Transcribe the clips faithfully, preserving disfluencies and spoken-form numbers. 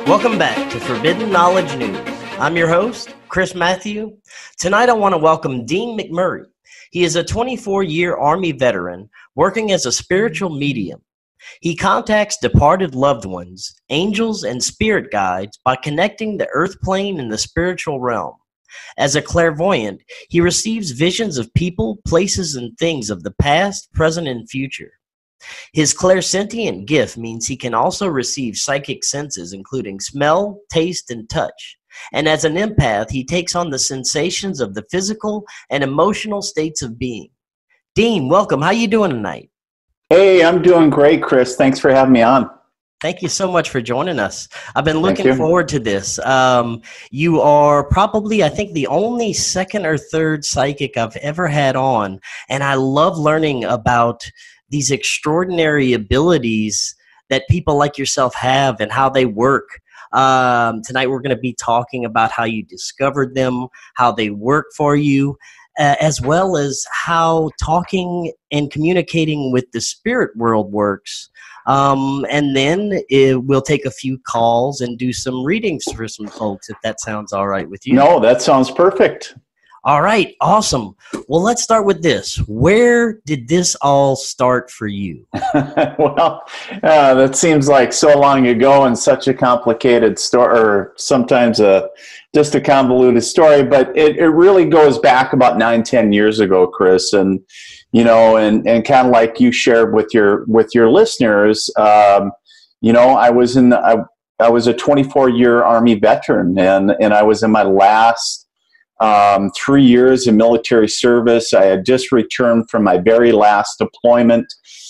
Welcome back to Forbidden Knowledge News. I'm your host, Chris Matthew. Tonight I want to welcome Dean McMurray. He is a twenty-four-year Army veteran working as a spiritual medium. He contacts departed loved ones, angels, and spirit guides by connecting the earth plane and the spiritual realm. As a clairvoyant, he receives visions of people, places, and things of the past, present, and future. His clairsentient gift means he can also receive psychic senses, including smell, taste, and touch. And as an empath, he takes on the sensations of the physical and emotional states of being. Dean, welcome. How you doing tonight? Hey, I'm doing great, Chris. Thanks for having me on. Thank you so much for joining us. I've been looking forward to this. Um, you are probably, I think, the only second or third psychic I've ever had on, and I love learning about these extraordinary abilities that people like yourself have and how they work. Um, tonight we're going to be talking about how you discovered them, how they work for you, uh, as well as how talking and communicating with the spirit world works. Um, and then it, we'll take a few calls and do some readings for some folks, if that sounds all right with you. No, that sounds perfect. All right, awesome. Well, let's start with this. Where did this all start for you? Well, uh, that seems like so long ago and such a complicated story, or sometimes a, just a convoluted story, but it, it really goes back about nine, ten years ago, Chris. And, you know, and, and kind of like you shared with your, with your listeners, um, you know, I was in, the, I, I was a twenty-four year Army veteran, and, and I was in my last Um, three years in military service. I had just returned from my very last deployment.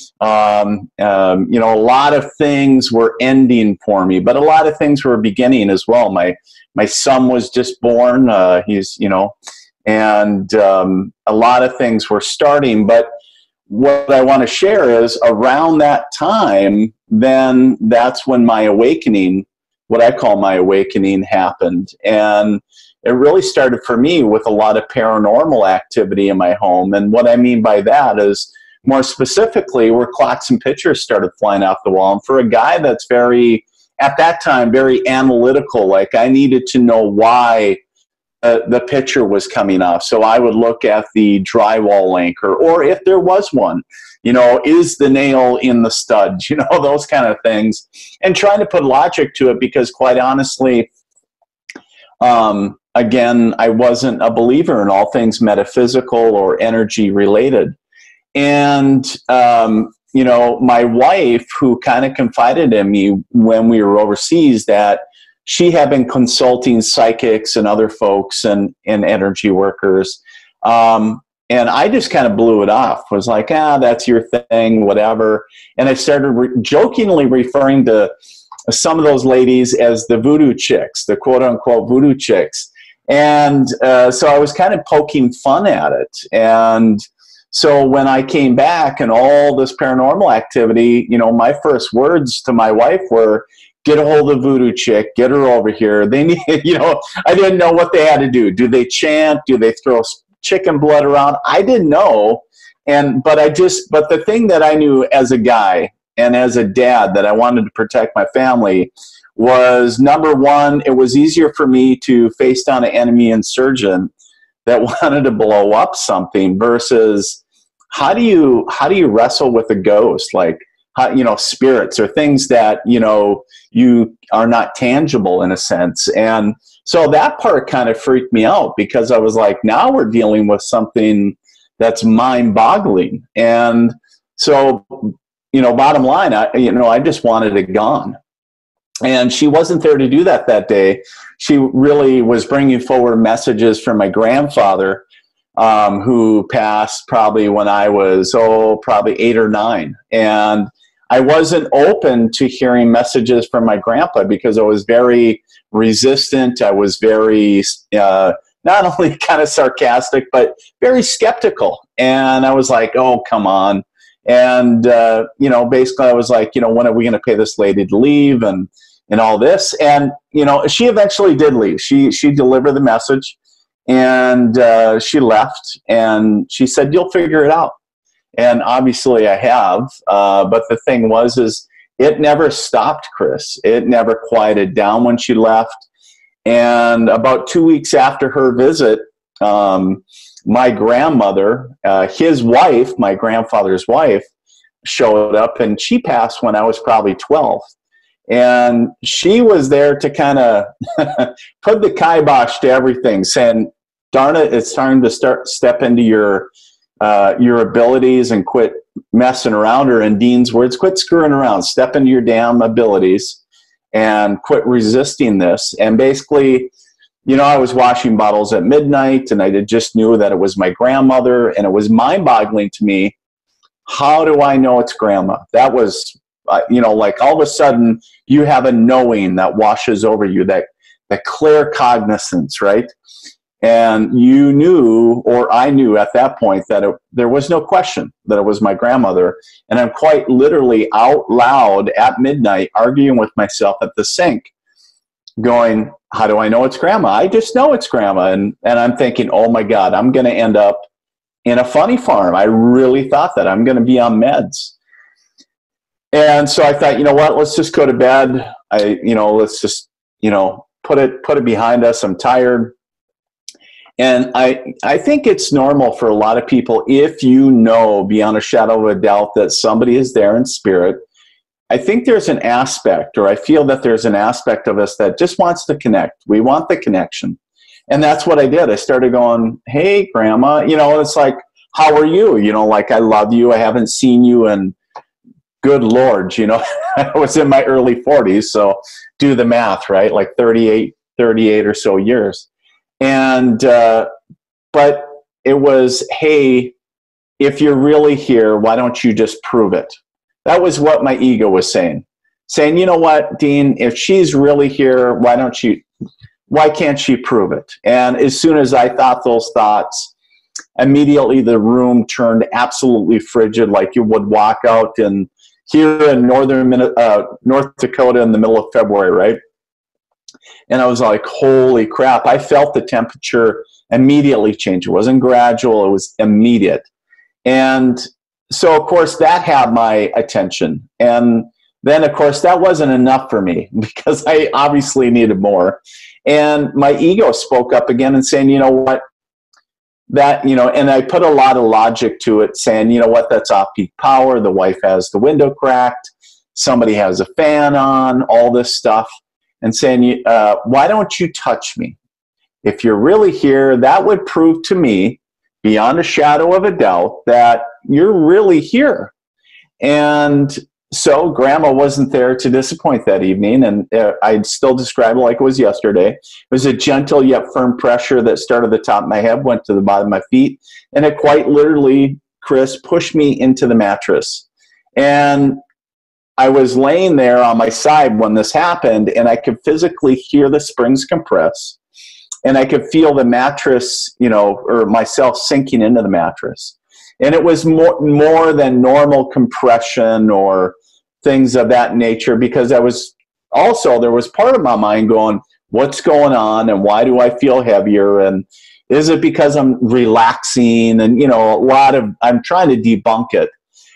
Um, um, you know, a lot of things were ending for me, but a lot of things were beginning as well. My my son was just born. Uh, he's, you know, and um, a lot of things were starting. But what I want to share is around that time, then that's when my awakening, what I call my awakening, happened. And it really started for me with a lot of paranormal activity in my home. And what I mean by that is, more specifically, where clocks and pictures started flying off the wall. And for a guy that's very, at that time, very analytical, like I needed to know why uh, the picture was coming off. So I would look at the drywall anchor, or if there was one, you know, is the nail in the stud, you know, those kind of things. And trying to put logic to it, because quite honestly, um, again, I wasn't a believer in all things metaphysical or energy related. And, um, you know, my wife, who kind of confided in me when we were overseas, that she had been consulting psychics and other folks and, and energy workers. Um, and I just kind of blew it off, was like, ah, that's your thing, whatever. And I started re- jokingly referring to some of those ladies as the voodoo chicks, the quote unquote voodoo chicks. And uh, so I was kind of poking fun at it. And so when I came back and all this paranormal activity, you know, my first words to my wife were, get a hold of the voodoo chick, get her over here. They need, you know, I didn't know what they had to do. Do they chant? Do they throw chicken blood around? I didn't know. And, but I just, but the thing that I knew as a guy and as a dad that I wanted to protect my family was, number one, it was easier for me to face down an enemy insurgent that wanted to blow up something versus how do you how do you wrestle with a ghost, like how, you know, spirits or things that, you know, you are not tangible in a sense. And so that part kind of freaked me out, because I was like, now we're dealing with something that's mind-boggling. And so, you know, bottom line, I you know I just wanted it gone. And she wasn't there to do that that day. She really was bringing forward messages from my grandfather, um, who passed probably when I was, oh, probably eight or nine. And I wasn't open to hearing messages from my grandpa because I was very resistant. I was very, uh, not only kind of sarcastic, but very skeptical. And I was like, oh, come on. And, uh, you know, basically I was like, you know, when are we going to pay this lady to leave? And, and all this. And, you know, she eventually did leave. She, she delivered the message, and uh, she left, and she said, you'll figure it out. And obviously I have. Uh, but the thing was, is it never stopped, Chris. It never quieted down when she left. And about two weeks after her visit, um, my grandmother, uh, his wife, my grandfather's wife, showed up, and she passed when I was probably twelve. And she was there to kind of put the kibosh to everything, saying, darn it, it's time to start step into your uh, your abilities and quit messing around, or in Dean's words, quit screwing around, step into your damn abilities and quit resisting this. And basically, you know, I was washing bottles at midnight, and I did, just knew that it was my grandmother, and it was mind-boggling to me. How do I know it's grandma? That was, uh, you know, like all of a sudden you have a knowing that washes over you, that, that clear cognizance, right? And you knew, or I knew at that point, that it, there was no question that it was my grandmother. And I'm quite literally out loud at midnight arguing with myself at the sink, going, how do I know it's grandma? I just know it's grandma. And, and I'm thinking, oh my God, I'm going to end up in a funny farm. I really thought that I'm going to be on meds. And so I thought, you know what, let's just go to bed. I, you know, let's just, you know, put it, put it behind us. I'm tired. And I, I think it's normal for a lot of people, if you know beyond a shadow of a doubt that somebody is there in spirit. I think there's an aspect, or I feel that there's an aspect of us that just wants to connect. We want the connection. And that's what I did. I started going, hey, grandma, you know, it's like, how are you? You know, like, I love you. I haven't seen you in, good Lord, you know, I was in my early forties. So do the math, right? Like thirty-eight, thirty-eight or so years. And, uh, but it was, hey, if you're really here, why don't you just prove it? That was what my ego was saying. Saying, you know what, Dean, if she's really here, why don't you, why can't she prove it? And as soon as I thought those thoughts, immediately the room turned absolutely frigid, like you would walk out in here in northern uh, North Dakota in the middle of February, right? And I was like, holy crap. I felt the temperature immediately change. It wasn't gradual, it was immediate. And so, of course, that had my attention. And then, of course, that wasn't enough for me, because I obviously needed more. And my ego spoke up again and saying, you know what, that, you know, and I put a lot of logic to it, saying, you know what, that's off-peak power. The wife has the window cracked. Somebody has a fan on, all this stuff. And saying, uh, why don't you touch me? If you're really here, that would prove to me, beyond a shadow of a doubt, that you're really here. And so grandma wasn't there to disappoint that evening, and uh, I'd still describe it like it was yesterday. It was a gentle yet firm pressure that started at the top of my head, went to the bottom of my feet, and it quite literally, Chris, pushed me into the mattress. And I was laying there on my side when this happened, and I could physically hear the springs compress, and I could feel the mattress, you know, or myself sinking into the mattress. And it was more, more than normal compression or things of that nature, because I was also, there was part of my mind going, what's going on, and why do I feel heavier, and is it because I'm relaxing, and, you know, a lot of, I'm trying to debunk it.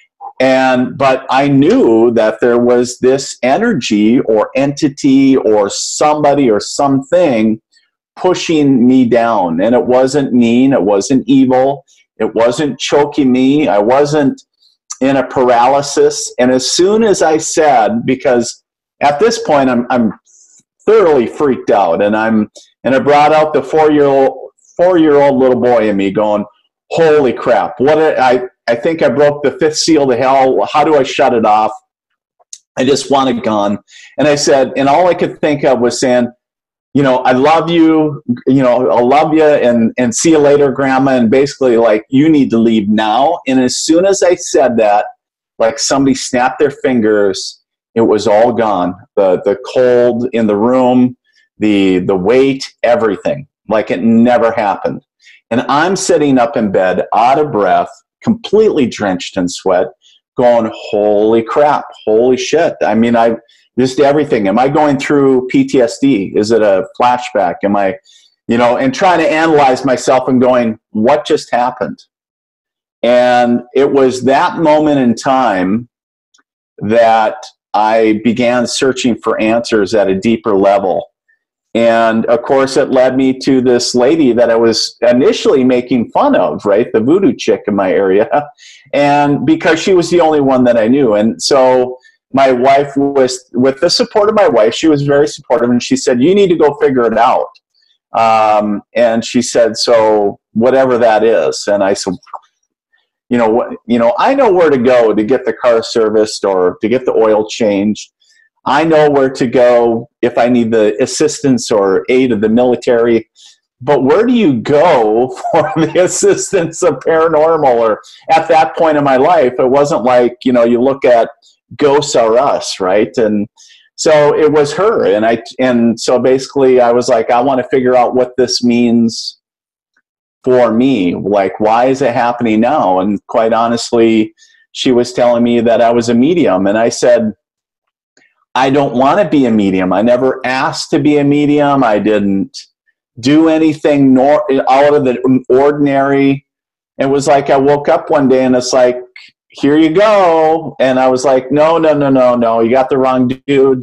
And, but I knew that there was this energy or entity or somebody or something pushing me down. And it wasn't mean. It wasn't evil. It wasn't choking me. I wasn't in a paralysis. And as soon as I said, because at this point I'm, I'm thoroughly freaked out, and I'm, and I brought out the four-year-old, four-year-old little boy in me going, holy crap, what a, I, I think I broke the fifth seal to hell. How do I shut it off? I just want it gone. And I said, and all I could think of was saying, you know, I love you, you know, I love you, and, and see you later, grandma. And basically, like, you need to leave now. And as soon as I said that, like somebody snapped their fingers, it was all gone. The, the cold in the room, the, the weight, everything, like it never happened. And I'm sitting up in bed, out of breath, completely drenched in sweat, going, holy crap, holy shit. I mean, I just everything. Am I going through P T S D? Is it a flashback? Am I, you know, and trying to analyze myself and going, what just happened? And it was that moment in time that I began searching for answers at a deeper level. And of course, it led me to this lady that I was initially making fun of, right? The voodoo chick in my area. And because she was the only one that I knew. And so my wife was, with the support of my wife, she was very supportive. And she said, you need to go figure it out. Um, and she said, so whatever that is. And I said, you know what, you know, I know where to go to get the car serviced or to get the oil changed. I know where to go if I need the assistance or aid of the military. But where do you go for the assistance of paranormal? Or at that point in my life, it wasn't like, you know, you look at Ghosts R Us, right? And so it was her. And I, and so basically I was like, I want to figure out what this means for me. Like, why is it happening now? And quite honestly, she was telling me that I was a medium. And I said, I don't want to be a medium. I never asked to be a medium. I didn't do anything nor out of the ordinary. It was like I woke up one day and it's like, here you go. And I was like, no, no, no, no, no. You got the wrong dude.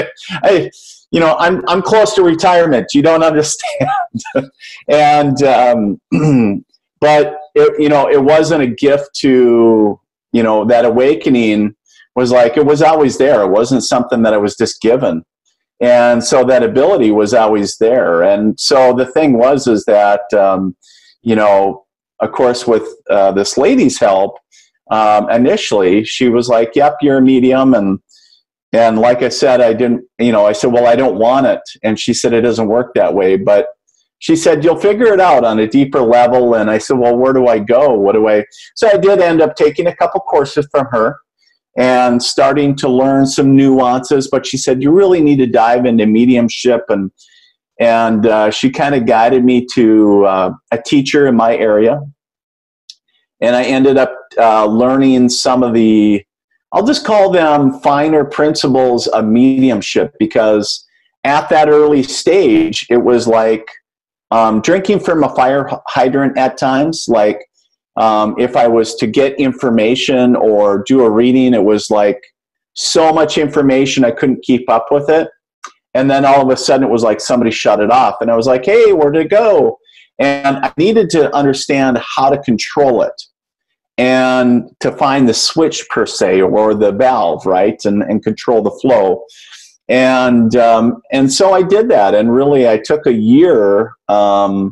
I, you know, I'm I'm close to retirement. You don't understand. and um, but it, you know, it wasn't a gift to, you know, that awakening was like, it was always there. It wasn't something that I was just given. And so that ability was always there. And so the thing was, is that, um, you know, of course, with uh, this lady's help, um, initially, she was like, yep, you're a medium. And, and like I said, I didn't, you know, I said, well, I don't want it. And she said, it doesn't work that way. But she said, you'll figure it out on a deeper level. And I said, well, where do I go? What do I, so I did end up taking a couple courses from her and starting to learn some nuances. But she said, you really need to dive into mediumship. And and uh, she kind of guided me to uh, a teacher in my area. And I ended up uh, learning some of the, I'll just call them finer principles of mediumship, because at that early stage, it was like um, drinking from a fire hydrant at times. Like, Um, if I was to get information or do a reading, it was like so much information I couldn't keep up with it. And then all of a sudden it was like somebody shut it off. And I was like, hey, where'd it go? And I needed to understand how to control it and to find the switch per se, or the valve, right? And, and control the flow. And, um, and so I did that. And really I took a year um,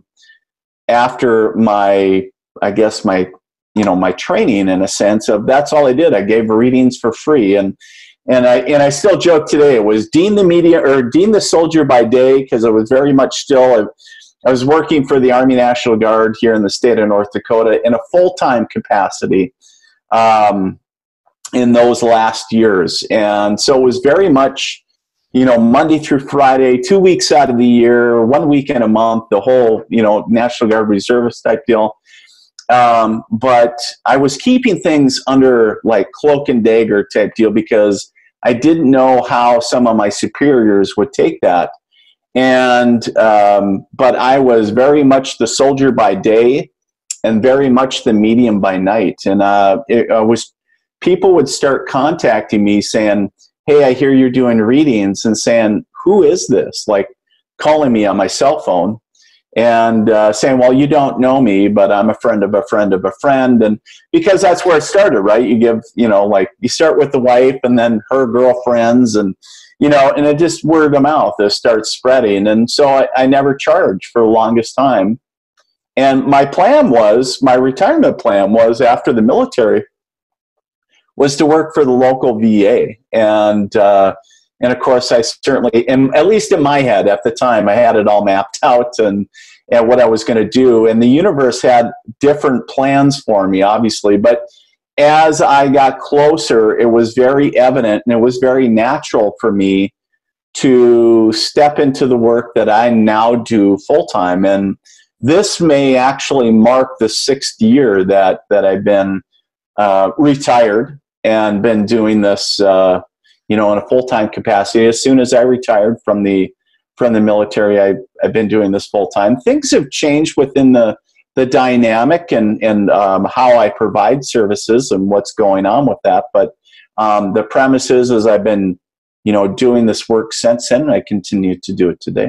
after my I guess my, you know, my training, in a sense of, that's all I did. I gave readings for free. And, and I, and I still joke today, it was Dean the Media, or Dean the Soldier by day, because it was very much still, I, I was working for the Army National Guard here in the state of North Dakota in a full-time capacity um, in those last years. And so it was very much, you know, Monday through Friday, two weeks out of the year, one weekend a month, the whole, you know, National Guard reservist type deal. Um, but I was keeping things under like cloak and dagger type deal, because I didn't know how some of my superiors would take that. And, um, but I was very much the soldier by day and very much the medium by night. And, uh, it uh, was, people would start contacting me saying, hey, I hear you're doing readings, and saying, who is this? Like calling me on my cell phone. And uh, saying, well, you don't know me, but I'm a friend of a friend of a friend. And because that's where it started, right? You give, you know, like you start with the wife and then her girlfriends, and, you know, and it just word of mouth, it starts spreading. And so I, I never charged for the longest time. And my plan was, my retirement plan was, after the military, was to work for the local V A. And, uh, And of course, I certainly, and at least in my head at the time, I had it all mapped out and, and what I was going to do. And the universe had different plans for me, obviously. But as I got closer, it was very evident, and it was very natural for me to step into the work that I now do full time. And this may actually mark the sixth year that that I've been uh, retired and been doing this. Uh, you know, in a full-time capacity. As soon as I retired from the from the military, I, I've been doing this full-time. Things have changed within the, the dynamic and, and um, how I provide services and what's going on with that. But um, the premise is, is I've been, you know, doing this work since then, and I continue to do it today.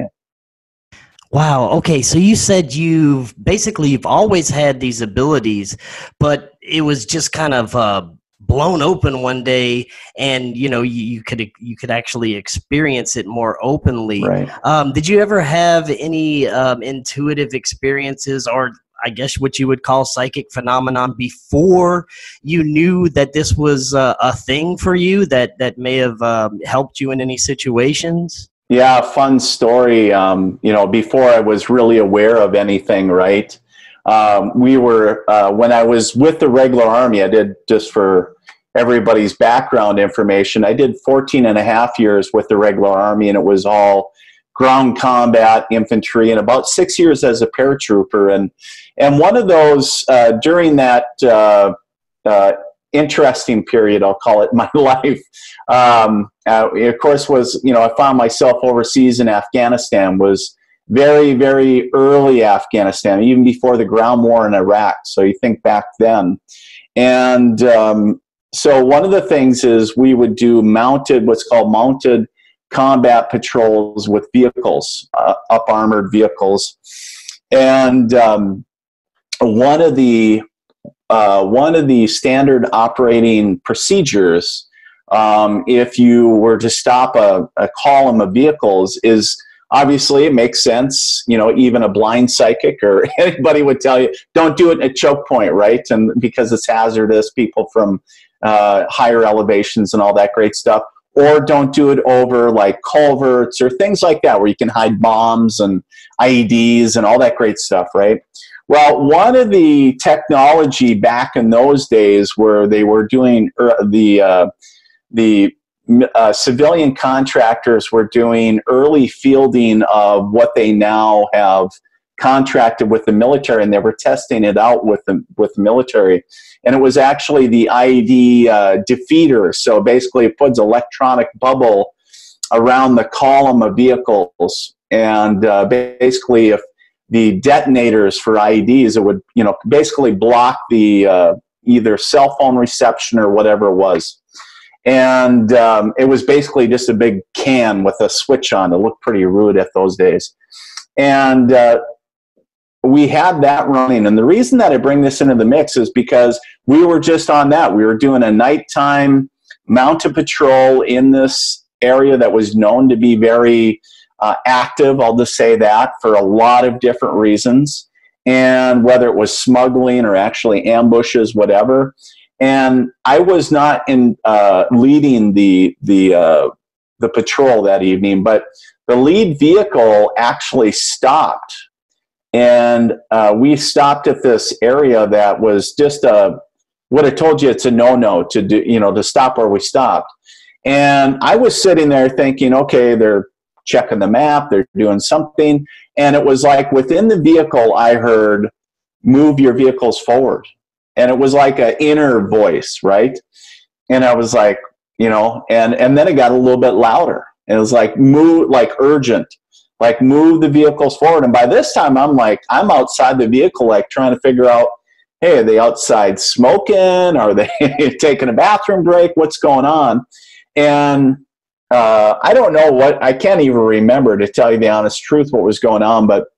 Wow. Okay. So you said you've basically you've always had these abilities, but it was just kind of uh, blown open one day, and you know you, you could you could actually experience it more openly. Right. Um, did you ever have any um, intuitive experiences, or I guess what you would call psychic phenomenon, before you knew that this was uh, a thing for you that that may have um, helped you in any situations? Yeah, fun story. Um, you know, before I was really aware of anything, right? Um, we were, uh, when I was with the regular Army, I did, just for everybody's background information, I did fourteen and a half years with the regular Army, and it was all ground combat infantry, and about six years as a paratrooper. And, and one of those, uh, during that, uh, uh, interesting period, I'll call it, my life, um, uh, of course, was, you know, I found myself overseas in Afghanistan, was very, very early Afghanistan, even before the ground war in Iraq. So you think back then. And um, so one of the things is we would do mounted, what's called mounted combat patrols with vehicles, uh, up armored vehicles. And um, one of the Uh, one of the standard operating procedures, um, if you were to stop a, a column of vehicles, is obviously, it makes sense, you know, even a blind psychic or anybody would tell you, don't do it at choke point, right? And because it's hazardous, people from uh, higher elevations and all that great stuff. Or don't do it over like culverts or things like that, where you can hide bombs and I E Ds and all that great stuff, right? Well, one of the technology back in those days where they were doing uh, the uh, the uh, civilian contractors were doing early fielding of what they now have contracted with the military, and they were testing it out with the with the military. And it was actually the I E D uh, defeater. So basically, it puts electronic bubble around the column of vehicles, and uh, basically, if the detonators for I E Ds, it would, you know, basically block the uh, either cell phone reception or whatever it was. And um, it was basically just a big can with a switch on. It looked pretty rude at those days. And uh, we had that running. And the reason that I bring this into the mix is because we were just on that. We were doing a nighttime mounted patrol in this area that was known to be very Uh, active, I'll just say that, for a lot of different reasons, and whether it was smuggling or actually ambushes, whatever. And I was not in uh, leading the the uh, the patrol that evening, but the lead vehicle actually stopped, and uh, we stopped at this area that was just a, what I told you, it's a no-no to do, you know, to stop where we stopped. And I was sitting there thinking, okay, they're checking the map, they're doing something. And it was like within the vehicle, I heard, move your vehicles forward. And it was like an inner voice, right? And I was like, you know, and, and then it got a little bit louder. And it was like, move, like urgent, like move the vehicles forward. And by this time, I'm like, I'm outside the vehicle, like trying to figure out, hey, are they outside smoking? Are they taking a bathroom break? What's going on? And Uh, I don't know what, I can't even remember, to tell you the honest truth, what was going on, but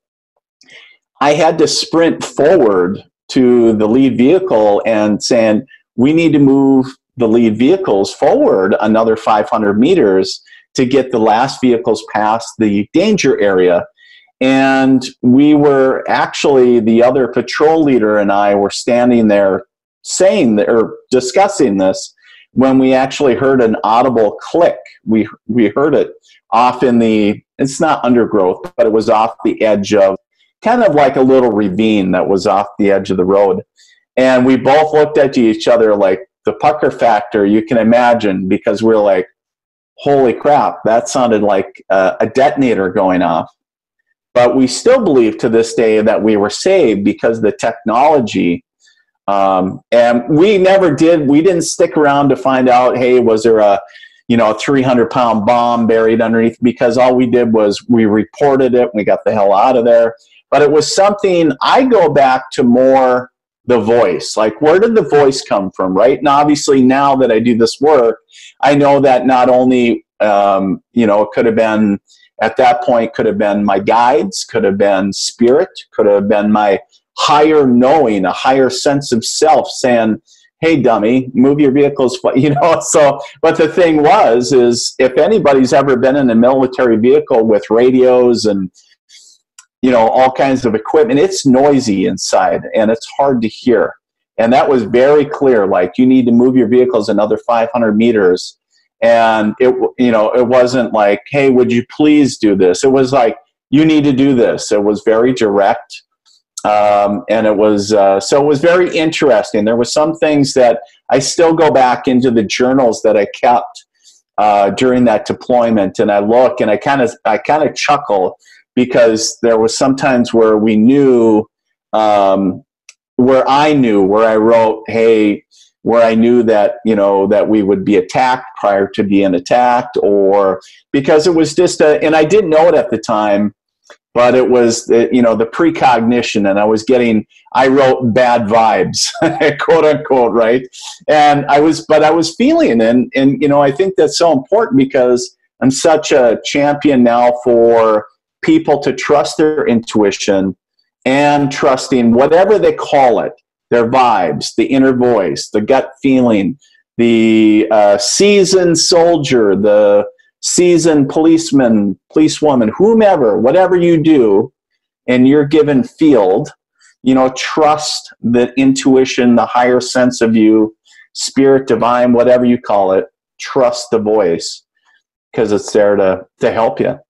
I had to sprint forward to the lead vehicle and saying, we need to move the lead vehicles forward another five hundred meters to get the last vehicles past the danger area. And we were actually, the other patrol leader and I were standing there saying that, or discussing this, when we actually heard an audible click. We we heard it off in the, it's not undergrowth, but it was off the edge of, kind of like a little ravine that was off the edge of the road. And we both looked at each other like the pucker factor, you can imagine, because we're like, holy crap, that sounded like a, a detonator going off. But we still believe to this day that we were saved because the technology. Um, and we never did, we didn't stick around to find out, hey, was there a, you know, a three hundred pound bomb buried underneath, because all we did was we reported it, we got the hell out of there. But it was something, I go back to more the voice. Like, where did the voice come from, right? And obviously now that I do this work, I know that not only, um, you know, it could have been, at that point, could have been my guides, could have been spirit, could have been my higher knowing, a higher sense of self saying, hey, dummy, move your vehicles, you know. So, but the thing was, is if anybody's ever been in a military vehicle with radios and, you know, all kinds of equipment, it's noisy inside and it's hard to hear. And that was very clear, like, you need to move your vehicles another five hundred meters. And it, you know, it wasn't like, hey, would you please do this? It was like, you need to do this. It was very direct. Um, and it was, uh, so it was very interesting. There were some things that I still go back into the journals that I kept uh, during that deployment. And I look and I kind of, I kind of chuckle, because there was sometimes where we knew, um, where I knew, where I wrote, hey, where I knew that, you know, that we would be attacked prior to being attacked, or because it was just a, and I didn't know it at the time, but it was, you know, the precognition, and I was getting, I wrote bad vibes, quote unquote, right? And I was, but I was feeling, and, and, you know, I think that's so important, because I'm such a champion now for people to trust their intuition and trusting whatever they call it, their vibes, the inner voice, the gut feeling, the uh, seasoned soldier, the seasoned policeman, policewoman, whomever, whatever you do, and you're given field, you know, trust the intuition, the higher sense of you, spirit, divine, whatever you call it, trust the voice, because it's there to, to help you.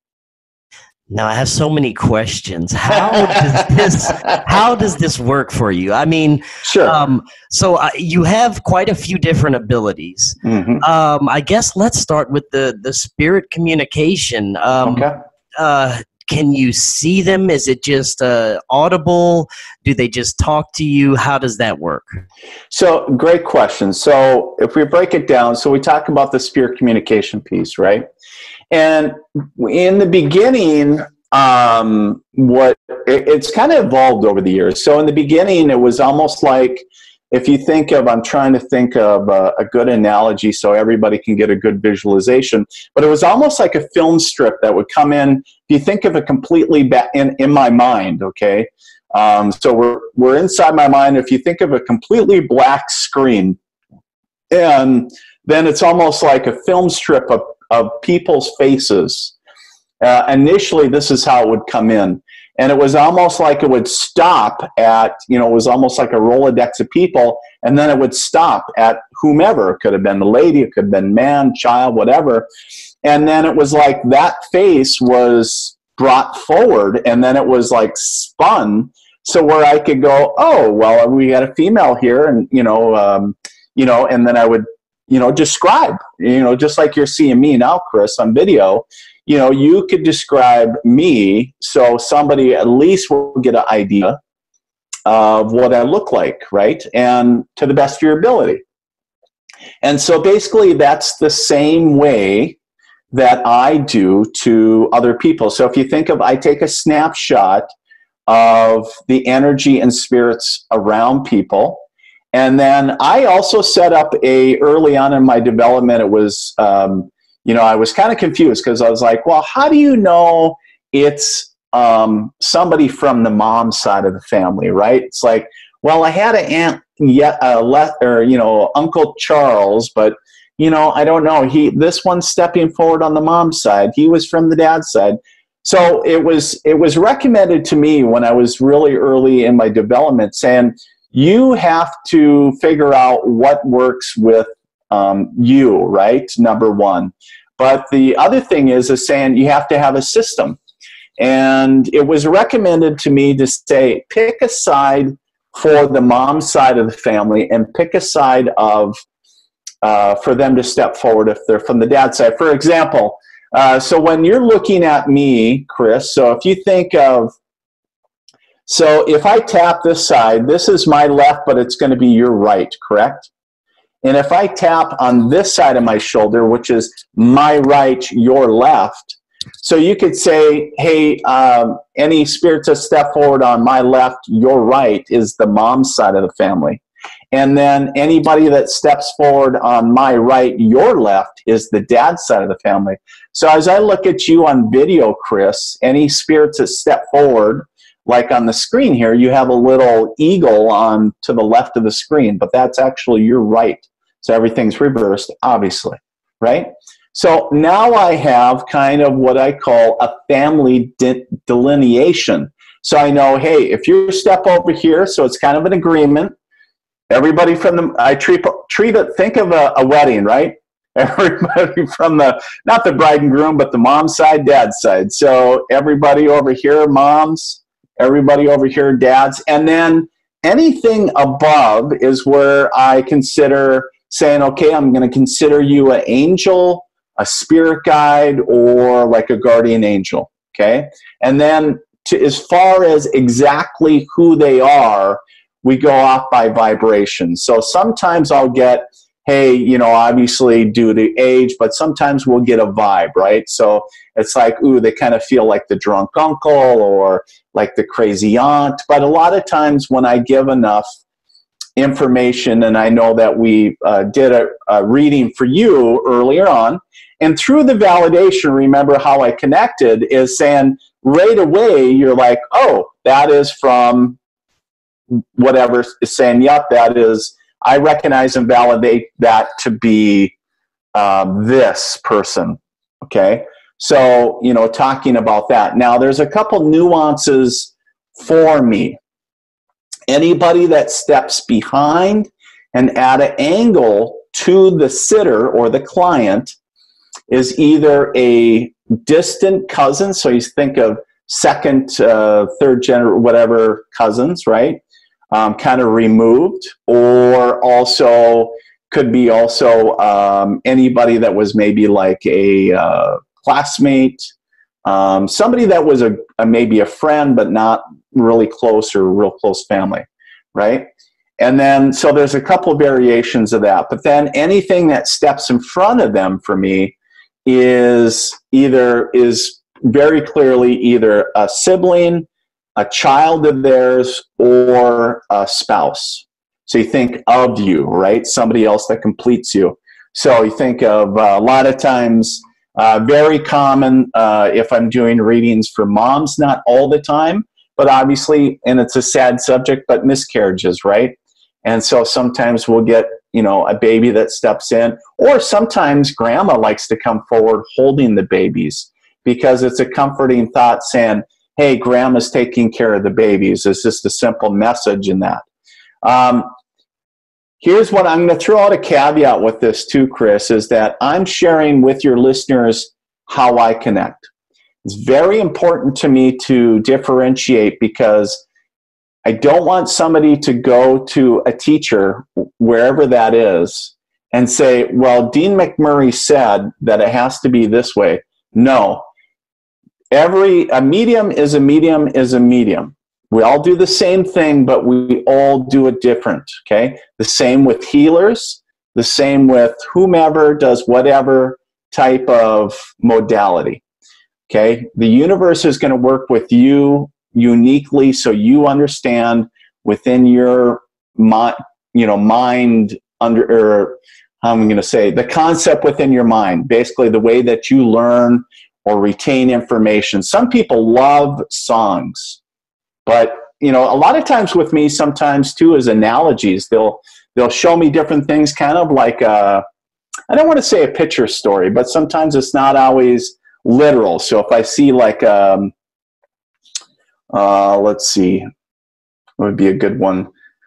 Now I have so many questions. How does this how does this work for you? I mean, sure. Um, so uh, you have quite a few different abilities. Mm-hmm. Um, I guess let's start with the the spirit communication. Um, okay. Uh, can you see them? Is it just uh, audible? Do they just talk to you? How does that work? So, great question. So, if we break it down, so we talk about the spirit communication piece, right? And in the beginning, um, what it, it's kind of evolved over the years. So in the beginning, it was almost like, if you think of, I'm trying to think of a, a good analogy so everybody can get a good visualization, but it was almost like a film strip that would come in. If you think of it completely back in, in my mind, okay? Um, so we're, we're inside my mind. If you think of a completely black screen, and then it's almost like a film strip of of people's faces. Uh, initially, this is how it would come in. And it was almost like it would stop at, you know, it was almost like a Rolodex of people, and then it would stop at whomever. It could have been the lady, it could have been man, child, whatever. And then it was like that face was brought forward, and then it was like spun, so where I could go, oh, well, we got a female here, and, you know, um, you know, and then I would, you know, describe, you know, just like you're seeing me now, Chris, on video, you know, you could describe me so somebody at least will get an idea of what I look like, right? And to the best of your ability. And so basically that's the same way that I do to other people. So if you think of, I take a snapshot of the energy and spirits around people. And then I also set up a, early on in my development, it was, um, you know, I was kind of confused, because I was like, well, how do you know it's um, somebody from the mom side of the family, right? It's like, well, I had an aunt, yet, uh, le- or, you know, Uncle Charles, but, you know, I don't know. He, this one's stepping forward on the mom's side. He was from the dad's side. So it was, it was recommended to me when I was really early in my development, saying, you have to figure out what works with um, you, right? Number one. But the other thing is, is saying you have to have a system. And it was recommended to me to say, pick a side for the mom side of the family and pick a side of, uh, for them to step forward if they're from the dad side. For example, uh, so when you're looking at me, Chris, so if you think of, so if I tap this side, this is my left, but it's going to be your right, correct? And if I tap on this side of my shoulder, which is my right, your left, So you could say, hey, um, any spirits that step forward on my left, your right is the mom's side of the family. And then anybody that steps forward on my right, your left, is the dad's side of the family. So as I look at you on video, Chris, any spirits that step forward, like on the screen here, you have a little eagle on to the left of the screen, but that's actually your right. So everything's reversed, obviously, right? So now I have kind of what I call a family de- delineation. So I know, hey, if you step over here, so it's kind of an agreement. Everybody from the, I treat, treat it, think of a, a wedding, right? Everybody from the, not the bride and groom, but the mom's side, dad's side. So everybody over here, moms, everybody over here, dads. And then anything above is where I consider saying, okay, I'm going to consider you an angel, a spirit guide, or like a guardian angel, okay? And then to, as far as exactly who they are, we go off by vibration. So sometimes I'll get, hey, you know, obviously due to age, but sometimes we'll get a vibe, right? So it's like, ooh, they kind of feel like the drunk uncle or like the crazy aunt. But a lot of times when I give enough information, and I know that we uh, did a, a reading for you earlier on, and through the validation, remember how I connected is saying right away, you're like, oh, that is from whatever is saying, yep, that is, I recognize and validate that to be um, this person, okay? So, you know, talking about that. Now, there's a couple nuances for me. Anybody that steps behind and at an angle to the sitter or the client is either a distant cousin, so you think of second, uh, third generation, whatever cousins, right? Um, kind of removed, or also could be also um, anybody that was maybe like a uh, classmate, um, somebody that was a, a maybe a friend but not really close or real close family, right? And then so there's a couple of variations of that, but then anything that steps in front of them for me is either is very clearly either a sibling, a child of theirs, or a spouse. So you think of you, right? Somebody else that completes you. So you think of uh, a lot of times, uh, very common uh, if I'm doing readings for moms, not all the time, but obviously, and it's a sad subject, but miscarriages, right? And so sometimes we'll get, you know, a baby that steps in, or sometimes grandma likes to come forward holding the babies because it's a comforting thought saying, hey, grandma's taking care of the babies. It's just a simple message in that. Um, here's what I'm going to throw out a caveat with this too, Chris, is that I'm sharing with your listeners how I connect. It's very important to me to differentiate because I don't want somebody to go to a teacher, wherever that is, and say, well, Dean McMurray said that it has to be this way. No. Every a medium is a medium is a medium. We all do the same thing, but we all do it different, okay? The same with healers, the same with whomever does whatever type of modality, okay? The universe is going to work with you uniquely so you understand within your mind, you know, mind under, or how am I going to say, the concept within your mind, basically the way that you learn or retain information. Some people love songs, but you know, a lot of times with me, sometimes too, is analogies. They'll they'll show me different things, kind of like a, I don't want to say a picture story, but sometimes it's not always literal. So if I see like, um, uh, let's see, what would be a good one?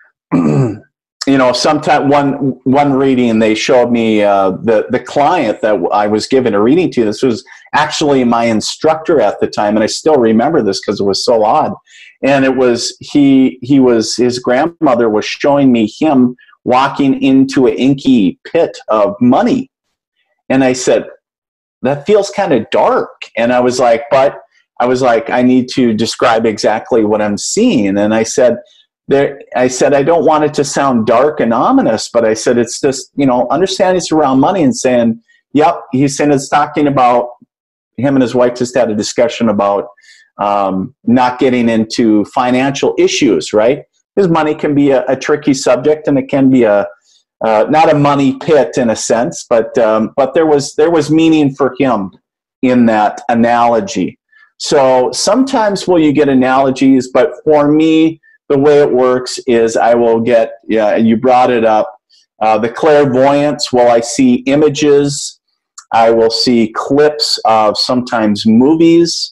You know, sometime one one reading, they showed me uh, the the client that I was given a reading to. This was actually my instructor at the time, and I still remember this because it was so odd. And it was he he was his grandmother was showing me him walking into an inky pit of money, and I said, that feels kind of dark. And I was like, but I was like, I need to describe exactly what I'm seeing. And I said. There, I said, I don't want it to sound dark and ominous, but I said, it's just, you know, understanding it's around money and saying, yep, he's saying it's talking about him and his wife just had a discussion about um, not getting into financial issues, right? Because money can be a, a tricky subject, and it can be a uh, not a money pit in a sense, but um, but there was there was meaning for him in that analogy. So sometimes will you get analogies, but for me, the way it works is I will get, yeah, you brought it up, uh, the clairvoyance. Well, I see images. I will see clips of sometimes movies,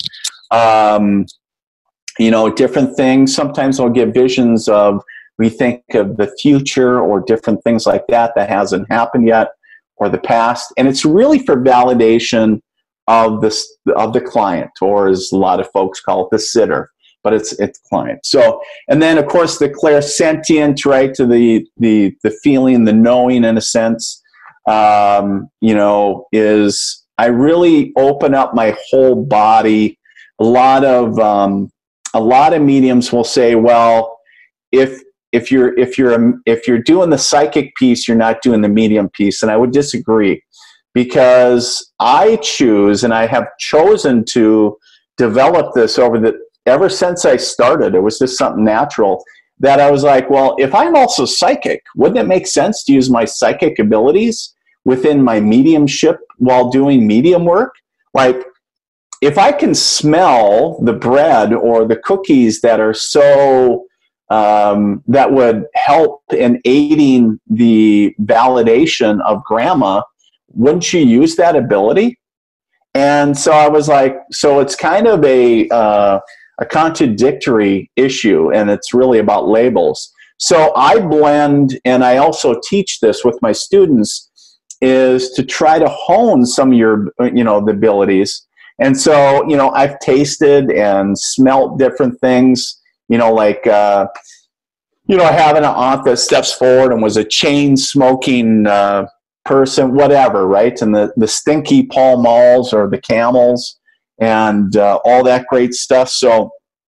um, you know, different things. Sometimes I'll get visions of, we think of the future or different things like that that hasn't happened yet, or the past. And it's really for validation of the, of the client, or as a lot of folks call it, the sitter, but it's it's client. So, and then of course the clairsentient, right, to the the the feeling, the knowing in a sense, um, you know, is I really open up my whole body. A lot of um, a lot of mediums will say, well, if if you're if you're if you're doing the psychic piece, you're not doing the medium piece, and I would disagree. Because I choose, and I have chosen to develop this over the, ever since I started, it was just something natural, that I was like, well, if I'm also psychic, wouldn't it make sense to use my psychic abilities within my mediumship while doing medium work? Like, if I can smell the bread or the cookies that are so, um, that would help in aiding the validation of grandma, wouldn't you use that ability? And so I was like, so it's kind of a uh, a contradictory issue, and it's really about labels. So I blend, and I also teach this with my students, is to try to hone some of your, you know, the abilities. And so, you know, I've tasted and smelt different things, you know, like, uh, you know, having an aunt that steps forward and was a chain smoking uh person, whatever, right? And the, the stinky Pall Malls or the Camels and uh, all that great stuff. So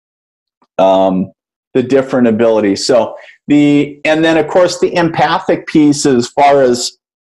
um, the different abilities. So the, and then of course the empathic piece as far as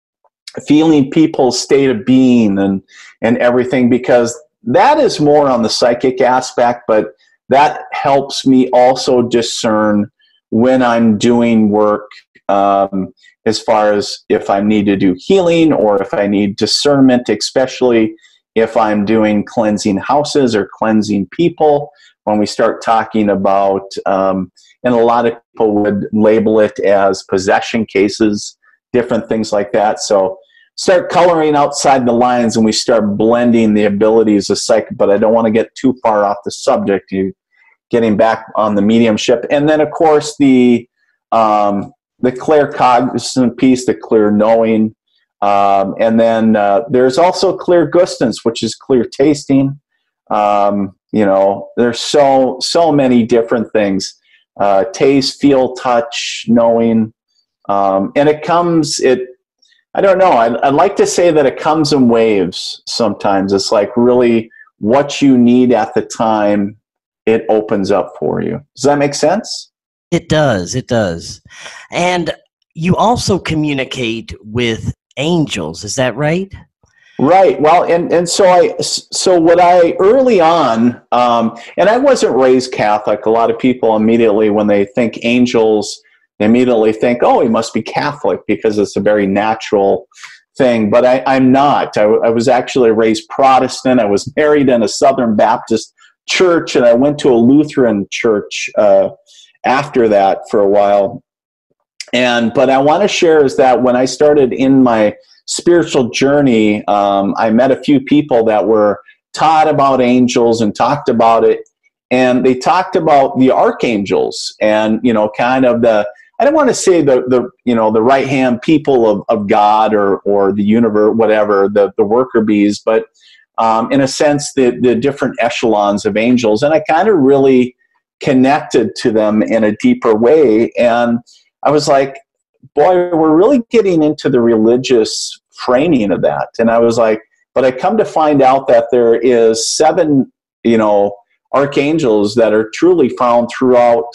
feeling people's state of being and, and everything, because that is more on the psychic aspect, but that helps me also discern when I'm doing work, um, as far as if I need to do healing or if I need discernment, especially if I'm doing cleansing houses or cleansing people. When we start talking about, um, and a lot of people would label it as possession cases, different things like that. So start coloring outside the lines and we start blending the abilities of psychic, but I don't want to get too far off the subject. You getting back on the mediumship. And then of course the, um, the claircognizant piece, the clear knowing. Um, and then uh, there's also clairgustance, which is clear tasting. Um, you know, there's so, so many different things. Uh, taste, feel, touch, knowing. Um, and it comes, it, I don't know, I'd, I'd like to say that it comes in waves sometimes. It's like really what you need at the time it opens up for you. Does that make sense? It does. It does. And you also communicate with angels. Is that right? Right. Well, and, and so I, so what I early on, um, and I wasn't raised Catholic. A lot of people immediately, when they think angels, they immediately think, oh, he must be Catholic because it's a very natural thing. But I, I'm not. I, I was actually raised Protestant. I was married in a Southern Baptist church, and I went to a Lutheran church, uh, after that for a while. And, but I want to share is that when I started in my spiritual journey, um, I met a few people that were taught about angels and talked about it. And they talked about the archangels and, you know, kind of the, I don't want to say the, the you know, the right-hand people of, of God or, or the universe, whatever, the, the worker bees, but um, in a sense, the, the different echelons of angels. And I kind of really connected to them in a deeper way. And I was like, boy, we're really getting into the religious framing of that. And I was like, but I come to find out that there is seven, you know, archangels that are truly found throughout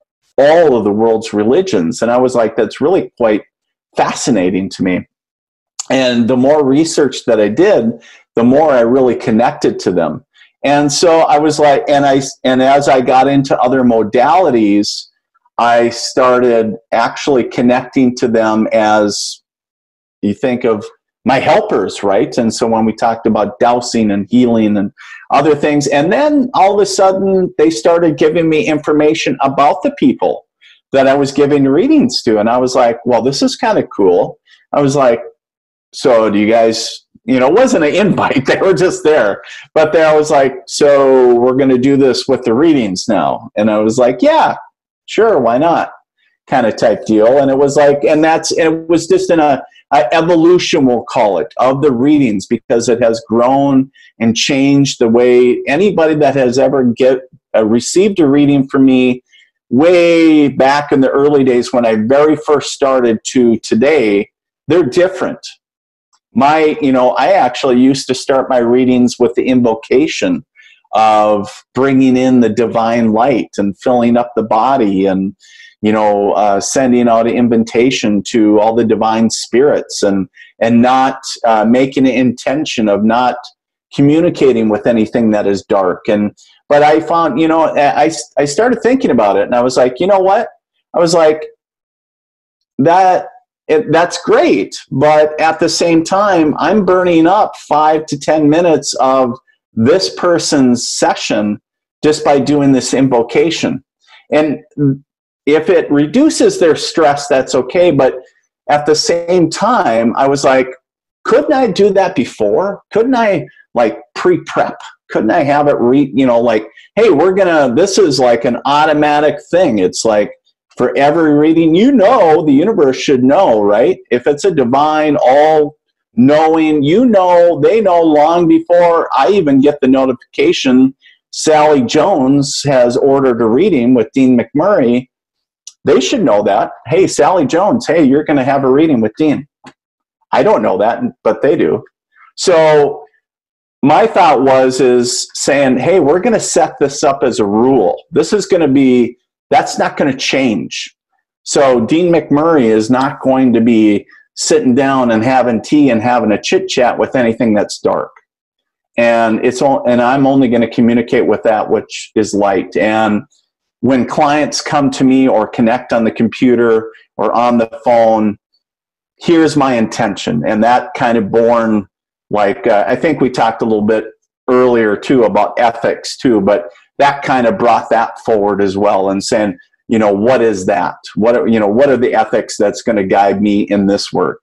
all of the world's religions. And I was like, that's really quite fascinating to me. And the more research that I did, the more I really connected to them. And so I was like, and I, and as I got into other modalities, I started actually connecting to them as you think of my helpers, right? And so when we talked about dowsing and healing and other things, and then all of a sudden they started giving me information about the people that I was giving readings to. And I was like, well, this is kind of cool. I was like, so do you guys, you know, it wasn't an invite. They were just there. But then I was like, so we're going to do this with the readings now. And I was like, yeah, sure, why not? Kind of type deal. And it was like, and that's, and it was just in a, a evolution, we'll call it, of the readings, because it has grown and changed the way anybody that has ever get uh, received a reading from me way back in the early days when I very first started to today, they're different. My, you know, I actually used to start my readings with the invocation of bringing in the divine light and filling up the body and, you know, uh, sending out an invitation to all the divine spirits and, and not uh, making an intention of not communicating with anything that is dark. And, but I found, you know, I, I started thinking about it and I was like, you know what? I was like, that, It, that's great, but at the same time, I'm burning up five to ten minutes of this person's session just by doing this invocation. And if it reduces their stress, that's okay. But at the same time, I was like, couldn't I do that before? Couldn't I like pre-prep? Couldn't I have it re, you know, like, hey, we're gonna, this is like an automatic thing. It's like, for every reading, you know, the universe should know, right? If it's a divine, all-knowing, you know, they know long before I even get the notification Sally Jones has ordered a reading with Dean McMurray. They should know that. Hey, Sally Jones, hey, you're going to have a reading with Dean. I don't know that, but they do. So my thought was is saying, hey, we're going to set this up as a rule. This is going to be That's not going to change. So Dean McMurray is not going to be sitting down and having tea and having a chit chat with anything that's dark. And it's all, and I'm only going to communicate with that which is light. And when clients come to me or connect on the computer or on the phone, here's my intention. And that kind of born, like uh, I think we talked a little bit earlier too about ethics too, but that kind of brought that forward as well and saying, you know, what is that? What are, you know, what are the ethics that's going to guide me in this work?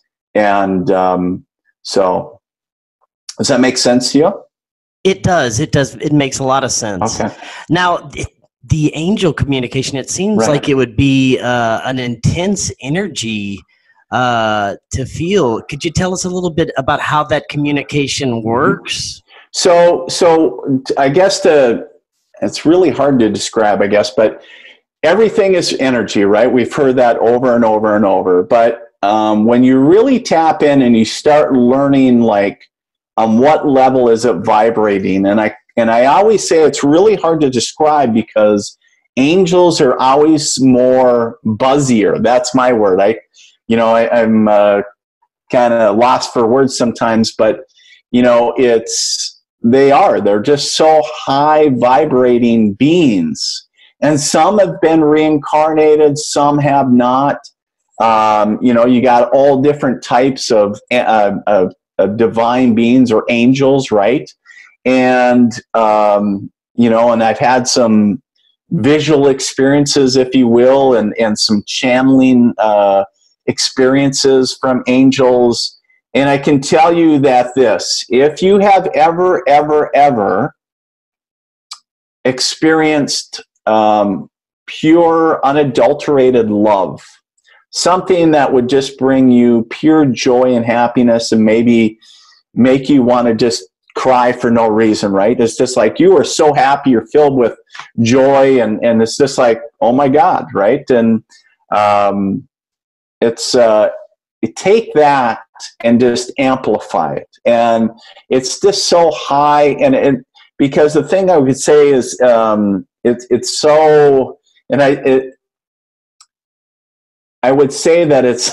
And um, so does that make sense to you? It does. It does. It makes a lot of sense. Okay. Now, it, the angel communication, it seems Right. like it would be uh, an intense energy uh, to feel. Could you tell us a little bit about how that communication works? So, so I guess the, it's really hard to describe, I guess, but everything is energy, right? We've heard that over and over and over. But um, when you really tap in and you start learning, like, on what level is it vibrating? And I and I always say it's really hard to describe because angels are always more buzzier. That's my word. I, you know, I, I'm uh, kind of lost for words sometimes, but you know, it's. They are. They're just so high vibrating beings. And some have been reincarnated, some have not. Um, you know, you got all different types of, uh, of, of divine beings or angels, right? And, um, you know, and I've had some visual experiences, if you will, and, and some channeling uh, experiences from angels. And I can tell you that this, if you have ever, ever, ever experienced um, pure, unadulterated love, something that would just bring you pure joy and happiness and maybe make you want to just cry for no reason, right? It's just like you are so happy, you're filled with joy, and, and it's just like, oh my God, right? And um, it's... Uh, You take that and just amplify it. And it's just so high. And it, because the thing I would say is um, it, it's so, and I, it, I would say that it's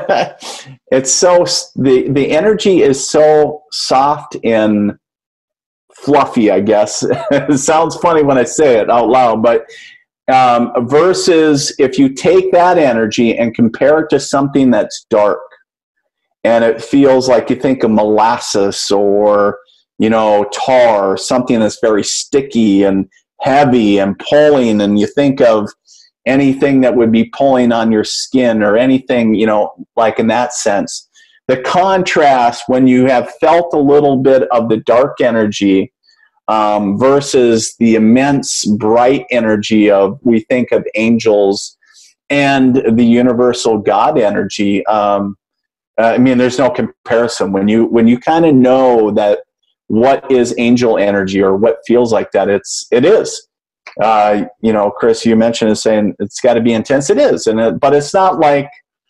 it's so the the energy is so soft and fluffy, I guess. It sounds funny when I say it out loud, but um, versus if you take that energy and compare it to something that's dark, and it feels like you think of molasses or, you know, tar, or something that's very sticky and heavy and pulling, and you think of anything that would be pulling on your skin or anything, you know, like in that sense. The contrast when you have felt a little bit of the dark energy um, versus the immense bright energy of, we think of angels and the universal God energy. Um, I mean, there's no comparison. When you when you kind of know that what is angel energy or what feels like that, it's it is. Uh, you know, Chris, you mentioned it saying it's got to be intense. It is, and it, but it's not like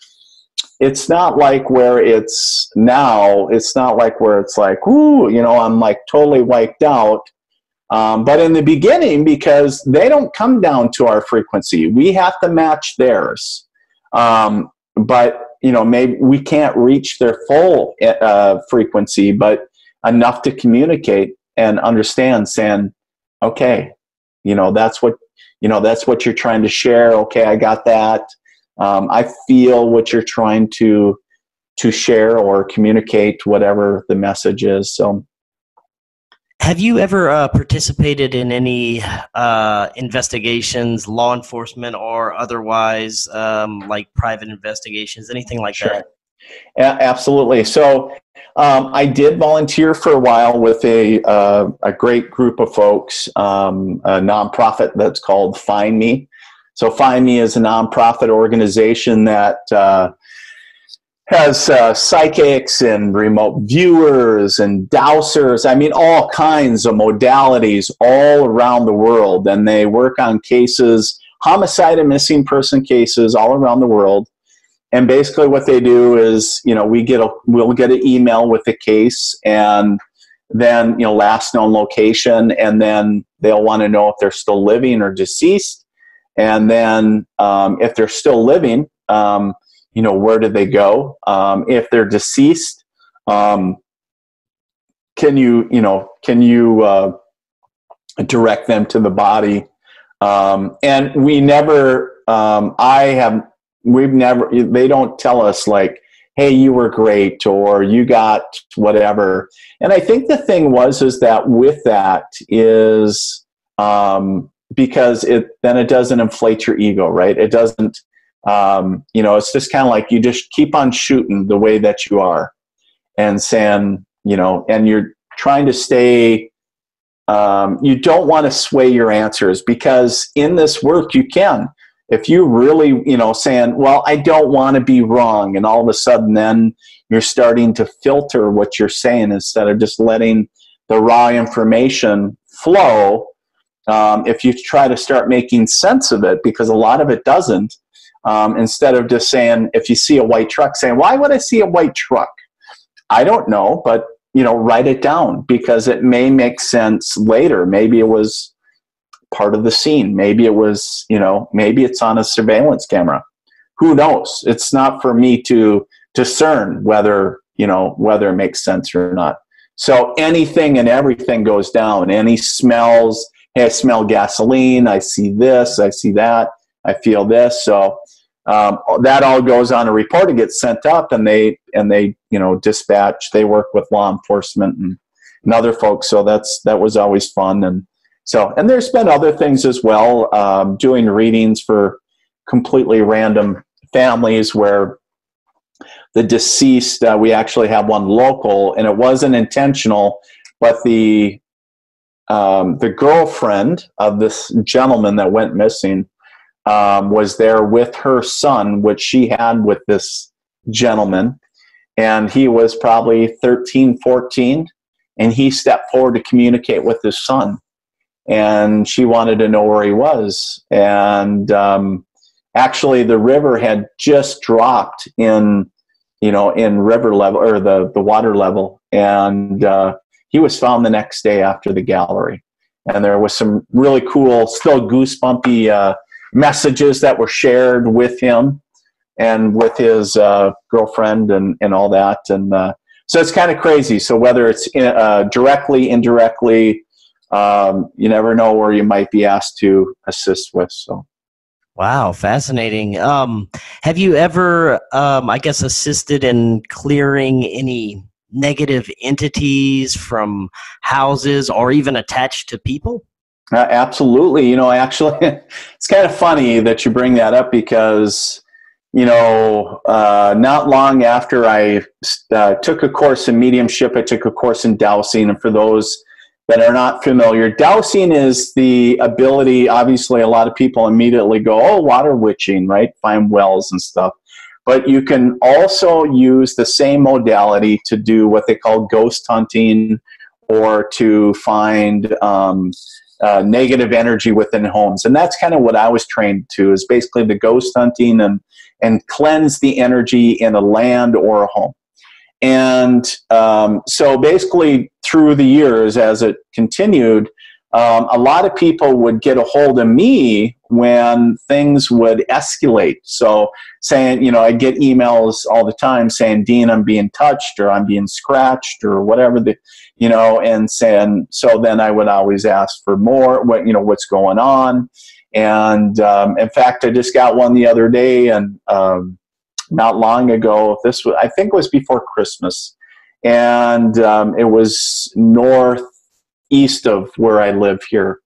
it's not like where it's now. It's not like where it's like, whoo, you know, I'm like totally wiped out. Um, but in the beginning, because they don't come down to our frequency, we have to match theirs. Um, but you know, maybe we can't reach their full uh, frequency, but enough to communicate and understand, saying, okay, you know, that's what, you know, that's what you're trying to share. Okay, I got that. Um, I feel what you're trying to to share or communicate, whatever the message is. So, have you ever uh, participated in any uh, investigations, law enforcement or otherwise, um, like private investigations, anything like sure. that? A- absolutely. So um, I did volunteer for a while with a uh, a great group of folks, um, a nonprofit that's called Find Me. So Find Me is a nonprofit organization that uh, has uh, psychics and remote viewers and dowsers. I mean, all kinds of modalities all around the world. And they work on cases, homicide and missing person cases all around the world. And basically what they do is, you know, we get a, we'll get an email with the case, and then, you know, last known location, and then they'll want to know if they're still living or deceased. And then um, if they're still living, um, you know, where did they go? Um, if they're deceased, um, can you, you know, can you uh, direct them to the body? Um, and we never, um, I have, we've never, they don't tell us like, hey, you were great, or you got whatever. And I think the thing was, is that with that is um, because it, then it doesn't inflate your ego, right? It doesn't, Um, you know, it's just kind of like you just keep on shooting the way that you are, and saying, you know, and you're trying to stay, um, you don't want to sway your answers, because in this work you can. If you really, you know, saying, well, I don't want to be wrong, and all of a sudden then you're starting to filter what you're saying instead of just letting the raw information flow. Um, if you try to start making sense of it, because a lot of it doesn't, Um, instead of just saying, if you see a white truck, saying, why would I see a white truck? I don't know, but, you know, write it down, because it may make sense later. Maybe it was part of the scene. Maybe it was, you know, maybe it's on a surveillance camera. Who knows? It's not for me to discern whether, you know, whether it makes sense or not. So anything and everything goes down. Any smells, hey, I smell gasoline. I see this, I see that. I feel this. So um, that all goes on a report. It gets sent up, and they and they you know dispatch. They work with law enforcement and, and other folks. So that's that was always fun. And so and there's been other things as well. Um, doing readings for completely random families where the deceased. Uh, we actually have one local, and it wasn't intentional, but the um, the girlfriend of this gentleman that went missing Um, was there with her son, which she had with this gentleman, and he was probably thirteen, fourteen, and he stepped forward to communicate with his son, and she wanted to know where he was. And um, actually the river had just dropped in, you know, in river level, or the, the water level, and uh, he was found the next day after the gallery. And there was some really cool, still goosebumpy uh, messages that were shared with him and with his uh, girlfriend and, and all that. And uh, so it's kind of crazy. So whether it's in, uh, directly, indirectly, um, you never know where you might be asked to assist with. So. Wow, fascinating. Um, have you ever, um, I guess, assisted in clearing any negative entities from houses or even attached to people? Uh, absolutely. You know, actually, it's kind of funny that you bring that up because, you know, uh, not long after I uh, took a course in mediumship, I took a course in dowsing. And for those that are not familiar, dowsing is the ability, obviously a lot of people immediately go, oh, water witching, right? Find wells and stuff. But you can also use the same modality to do what they call ghost hunting, or to find um, uh, negative energy within homes. And that's kind of what I was trained to, is basically the ghost hunting and, and cleanse the energy in a land or a home. And um, so basically through the years, as it continued, um, a lot of people would get a hold of me when things would escalate. So saying, you know, I get emails all the time saying, Dean, I'm being touched, or I'm being scratched, or whatever the, you know, and saying, so then I would always ask for more, what, you know, what's going on. And um, in fact, I just got one the other day, and um, not long ago, this was, I think it was before Christmas, and um, it was northeast of where I live here.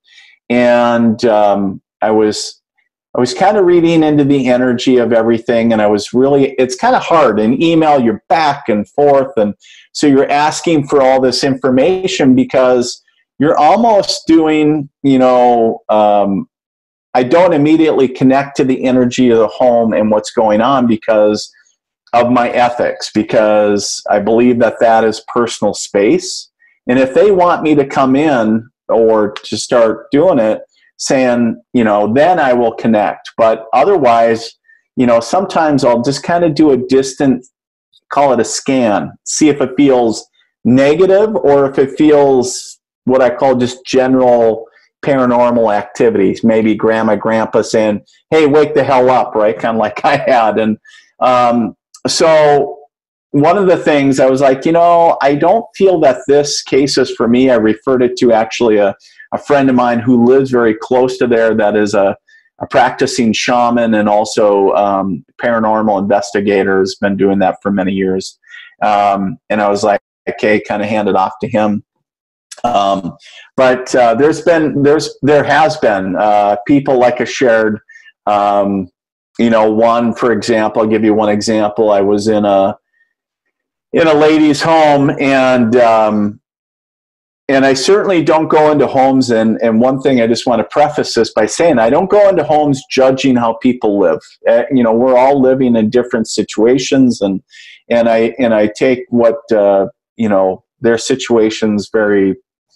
And um, I was, I was kind of reading into the energy of everything, and I was really, it's kind of hard. In email, you're back and forth, and so you're asking for all this information because you're almost doing, you know, um, I don't immediately connect to the energy of the home and what's going on because of my ethics, because I believe that that is personal space. And if they want me to come in or to start doing it, saying, you know, then I will connect. But otherwise, you know, sometimes I'll just kind of do a distant, call it a scan, see if it feels negative or if it feels what I call just general paranormal activities. Maybe grandma, grandpa saying, hey, wake the hell up, right? Kind of like I had. And um, so one of the things I was like, you know, I don't feel that this case is for me. I referred it to actually a, a friend of mine who lives very close to there that is a, a practicing shaman and also um, paranormal investigator, has been doing that for many years. Um, and I was like, okay, kind of hand it off to him. Um, but uh, there's been, there's, there has been uh, people like I shared, um, you know, one, for example, I'll give you one example. I was in a, in a lady's home, and, um, and I certainly don't go into homes. And, and one thing I just want to preface this by saying, I don't go into homes judging how people live. Uh, you know, we're all living in different situations, and, and I, and I take what, uh, you know, their situations very,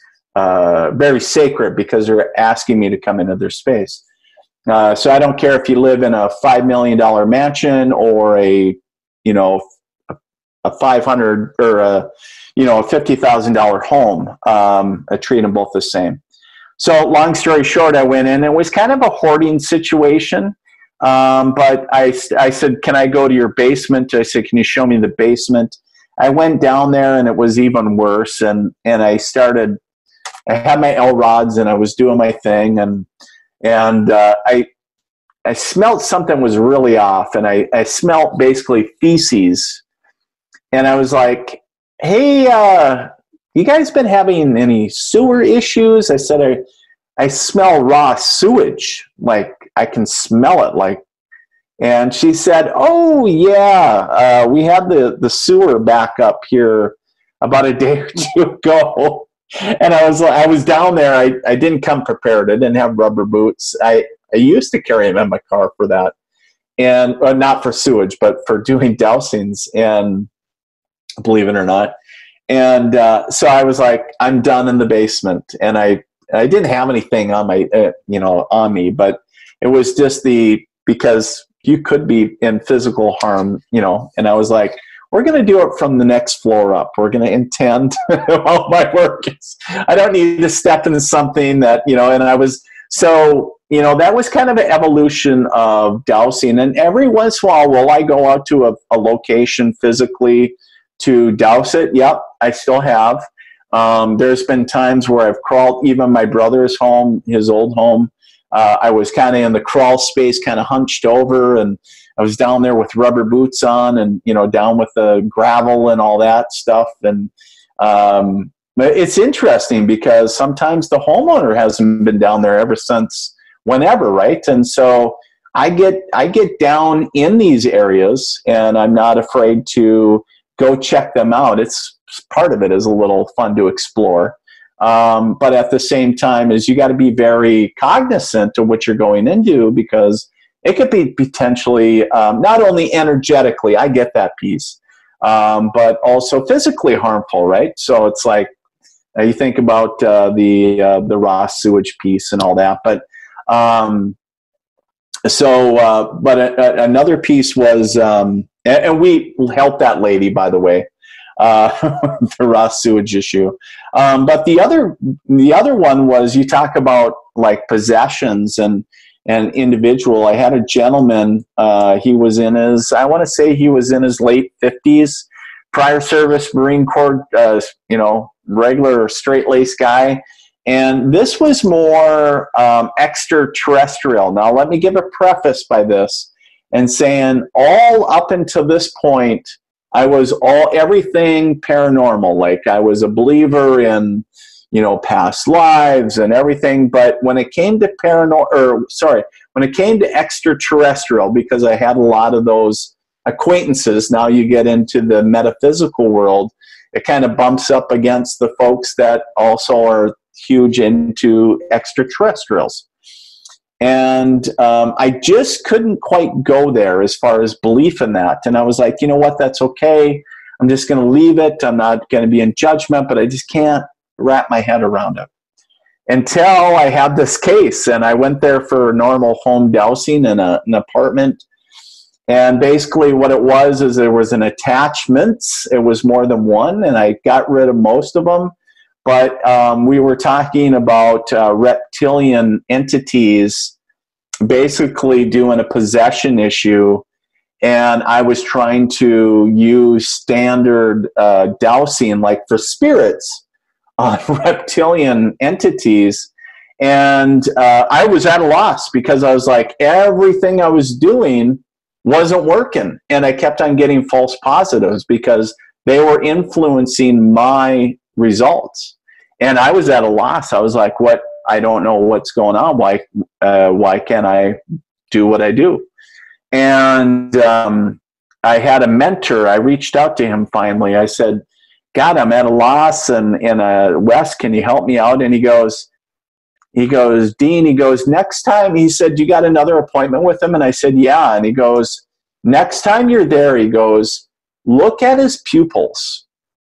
uh, very sacred because they're asking me to come into their space. Uh, so I don't care if you live in a five million dollar mansion or a, you know, a, a five hundred or a, you know, a fifty thousand dollar home. Um, I treat them both the same. So long story short, I went in. It was kind of a hoarding situation. Um, but I, I said, can I go to your basement? I said, can you show me the basement? I went down there, and it was even worse. And, and I started, I had my L rods, and I was doing my thing. And, and, uh, I, I smelled something was really off, and I, I smelled basically feces. And I was like, hey, uh, you guys been having any sewer issues? I said, I, I smell raw sewage. Like, I can smell it. Like, and she said, oh yeah, uh, we had the, the sewer back up here about a day or two ago. And I was like, I was down there. I, I didn't come prepared. I didn't have rubber boots. I, I used to carry them in my car for that. And uh, not for sewage, but for doing dousings, and believe it or not. And uh, so I was like, I'm done in the basement. And I, I didn't have anything on my, uh, you know, on me, but it was just the, because you could be in physical harm, you know, and I was like, we're going to do it from the next floor up. We're going to intend all my work is, I don't need to step into something that, you know, and I was, so, you know, that was kind of an evolution of dowsing. And every once in a while, will I go out to a, a location physically to douse it? Yep, I still have. Um, there's been times where I've crawled, even my brother's home, his old home. Uh, I was kind of in the crawl space, kind of hunched over, and I was down there with rubber boots on and, you know, down with the gravel and all that stuff. And um, it's interesting because sometimes the homeowner hasn't been down there ever since whenever, right? And so I get I get down in these areas, and I'm not afraid to go check them out. It's part of it is a little fun to explore. Um, but at the same time is you got to be very cognizant of what you're going into, because it could be potentially um, not only energetically, I get that piece, um, but also physically harmful, right? So it's like uh, you think about uh, the uh, the raw sewage piece and all that. But um, so, uh, but a, a, another piece was, um, and, and we helped that lady, by the way. Uh, the raw sewage issue. Um, but the other, the other one was, you talk about like possessions and, and individual. I had a gentleman, uh, he was in his, I want to say he was in his late fifties, prior service, Marine Corps, uh, you know, regular straight lace guy. And this was more um, extraterrestrial. Now, let me give a preface by this and saying all up until this point, I was all everything paranormal. Like I was a believer in, you know, past lives and everything. But when it came to paranormal, or sorry, when it came to extraterrestrial, because I had a lot of those acquaintances, now you get into the metaphysical world, it kind of bumps up against the folks that also are huge into extraterrestrials. And um, I just couldn't quite go there as far as belief in that. And I was like, you know what, that's okay. I'm just going to leave it. I'm not going to be in judgment, but I just can't wrap my head around it. Until I had this case, and I went there for normal home dowsing in a, an apartment. And basically what it was is there was an attachment. It was more than one, and I got rid of most of them. But um, we were talking about uh, reptilian entities basically doing a possession issue, and I was trying to use standard uh, dowsing, like for spirits, on reptilian entities. And uh, I was at a loss because I was like, everything I was doing wasn't working. And I kept on getting false positives because they were influencing my results. And I was at a loss. I was like, what? I don't know what's going on. Why, uh, why can't I do what I do? And um, I had a mentor. I reached out to him finally. I said, God, I'm at a loss. And, and uh, Wes, can you help me out? And he goes, he goes, Dean, he goes, next time, he said, you got another appointment with him? And I said, yeah. And he goes, next time you're there, he goes, look at his pupils.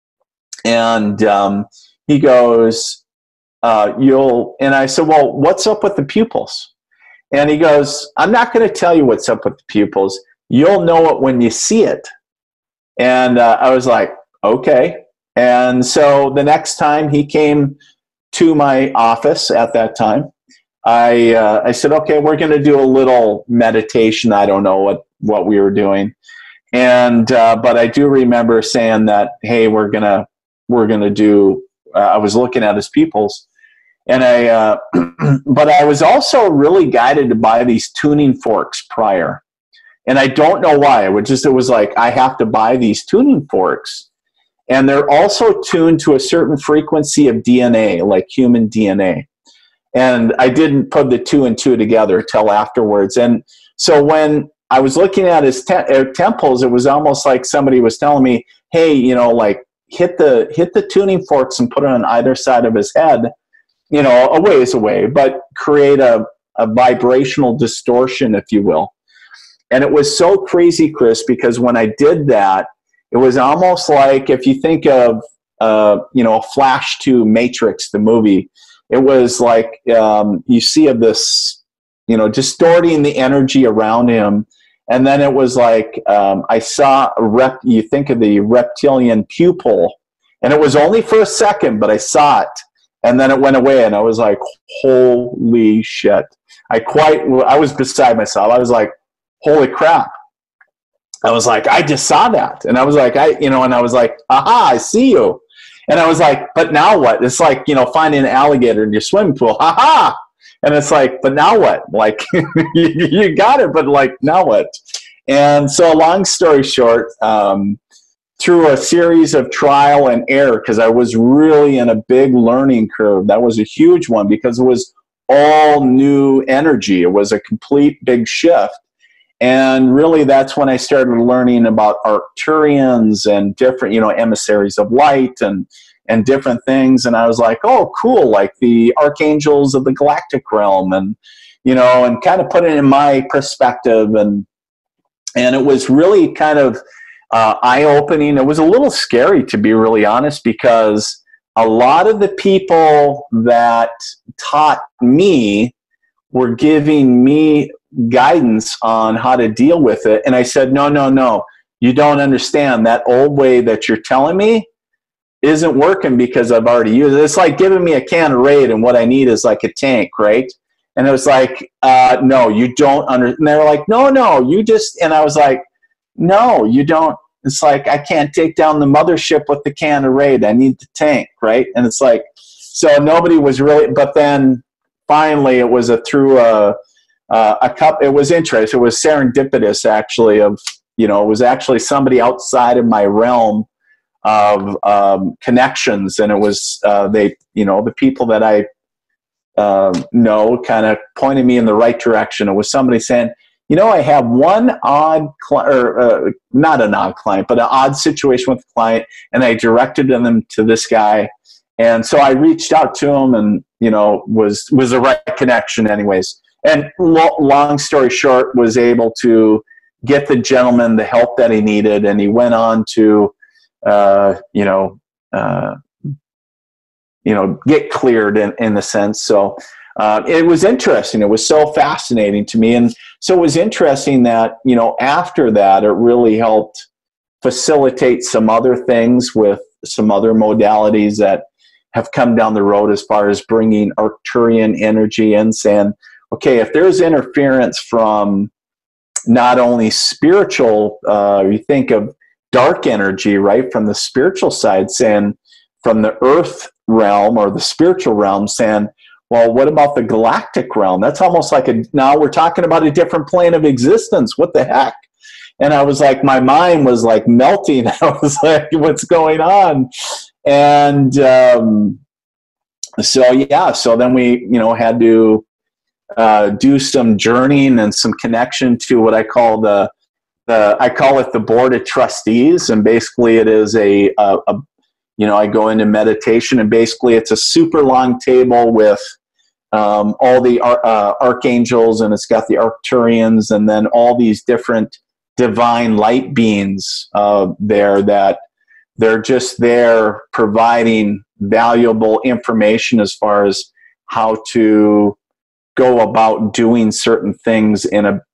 And um, he goes, uh, you'll, and I said, well, what's up with the pupils? And he goes, I'm not going to tell you what's up with the pupils. You'll know it when you see it. And uh, I was like, okay. And so the next time he came to my office at that time, I, uh, I said, okay, we're going to do a little meditation. I don't know what, what we were doing. And, uh, but I do remember saying that, hey, we're going to, we're going to do, uh, I was looking at his pupils, and I, uh, but I was also really guided to buy these tuning forks prior. And I don't know why. It was just, it was like, I have to buy these tuning forks. And they're also tuned to a certain frequency of D N A, like human D N A. And I didn't put the two and two together till afterwards. And so when I was looking at his te- uh, temples, it was almost like somebody was telling me, hey, you know, like hit the hit the tuning forks and put it on either side of his head, you know, a ways away, but create a, a vibrational distortion, if you will. And it was so crazy, Chris, because when I did that, it was almost like if you think of, uh, you know, Flash two Matrix, the movie, it was like um, you see of this, you know, distorting the energy around him. And then it was like um, I saw a rep, you think of the reptilian pupil, and it was only for a second, but I saw it. And then it went away, and I was like, holy shit. I quite, I was beside myself. I was like, holy crap. I was like, I just saw that. And I was like, I, you know, and I was like, aha, I see you. And I was like, but now what? It's like, you know, finding an alligator in your swimming pool. Aha. And it's like, but now what? Like, you, you got it, but like, now what? And so long story short, um, through a series of trial and error, because I was really in a big learning curve. That was a huge one because it was all new energy. It was a complete big shift. And really, that's when I started learning about Arcturians and different, you know, emissaries of light and and different things. And I was like, oh, cool, like the archangels of the galactic realm, and you know, and kind of put it in my perspective. And and it was really kind of uh, eye-opening. It was a little scary, to be really honest, because a lot of the people that taught me were giving me guidance on how to deal with it. And I said, no, no, no, you don't understand. That old way that you're telling me isn't working because I've already used it. It's like giving me a can of Raid and what I need is like a tank, right? And it was like, uh, no, you don't understand. And they were like, no, no, you just, and I was like, no, you don't. It's like, I can't take down the mothership with the can of Raid. I need the tank, right? And it's like, so nobody was really, but then finally it was a through a, Uh, a cup. It was interesting. It was serendipitous, actually. Of you know, it was actually somebody outside of my realm of um, connections, and it was uh, they, you know, the people that I uh, know kind of pointed me in the right direction. It was somebody saying, you know, I have one odd cli- or uh, not an odd client, but an odd situation with a client, and I directed them to this guy, and so I reached out to him, and you know, was was the right connection, anyways. And lo- long story short, was able to get the gentleman the help that he needed, and he went on to, uh, you know, uh, you know, get cleared in, in the sense. So uh, it was interesting. It was so fascinating to me, and so it was interesting that you know after that, it really helped facilitate some other things with some other modalities that have come down the road as far as bringing Arcturian energy in, saying, okay, if there's interference from not only spiritual, uh, you think of dark energy, right, from the spiritual side, saying from the earth realm or the spiritual realm, saying, well, what about the galactic realm? That's almost like a, now we're talking about a different plane of existence. What the heck? And I was like, my mind was like melting. I was like, what's going on? And um, so, yeah, so then we, you know, had to, Uh, do some journeying and some connection to what I call the, the I call it the board of trustees, and basically it is a, a, a you know I go into meditation, and basically it's a super long table with um, all the uh, archangels, and it's got the Arcturians, and then all these different divine light beings uh, there that they're just there providing valuable information as far as how to go about doing certain things in a,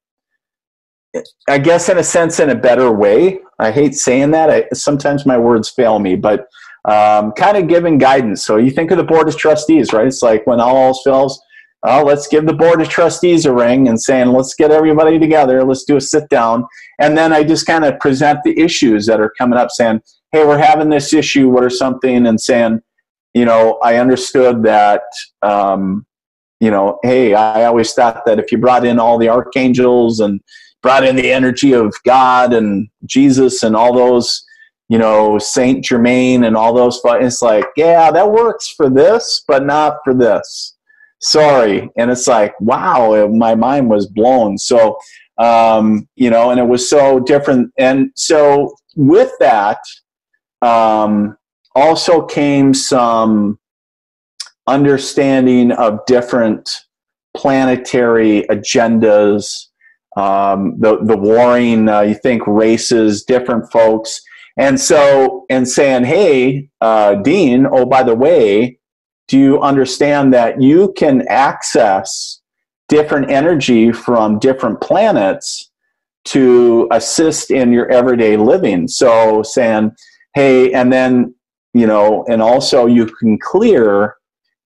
I guess in a sense, in a better way. I hate saying that. I, sometimes my words fail me, but um, kind of giving guidance. So you think of the board of trustees, right? It's like when all else fails, oh, let's give the board of trustees a ring and saying, let's get everybody together. Let's do a sit down. And then I just kind of present the issues that are coming up, saying, hey, we're having this issue. What are something? And saying, you know, I understood that, um, you know, hey, I always thought that if you brought in all the archangels and brought in the energy of God and Jesus and all those, you know, Saint Germain and all those, it's like, yeah, that works for this, but not for this. Sorry. And it's like, wow, my mind was blown. So, um, you know, and it was so different. And so with that, um, also came some understanding of different planetary agendas, um, the the warring, uh, you think races, different folks, and so and saying, hey, uh, Dean, oh, by the way, do you understand that you can access different energy from different planets to assist in your everyday living? So saying, hey, and then you know, and also you can clear.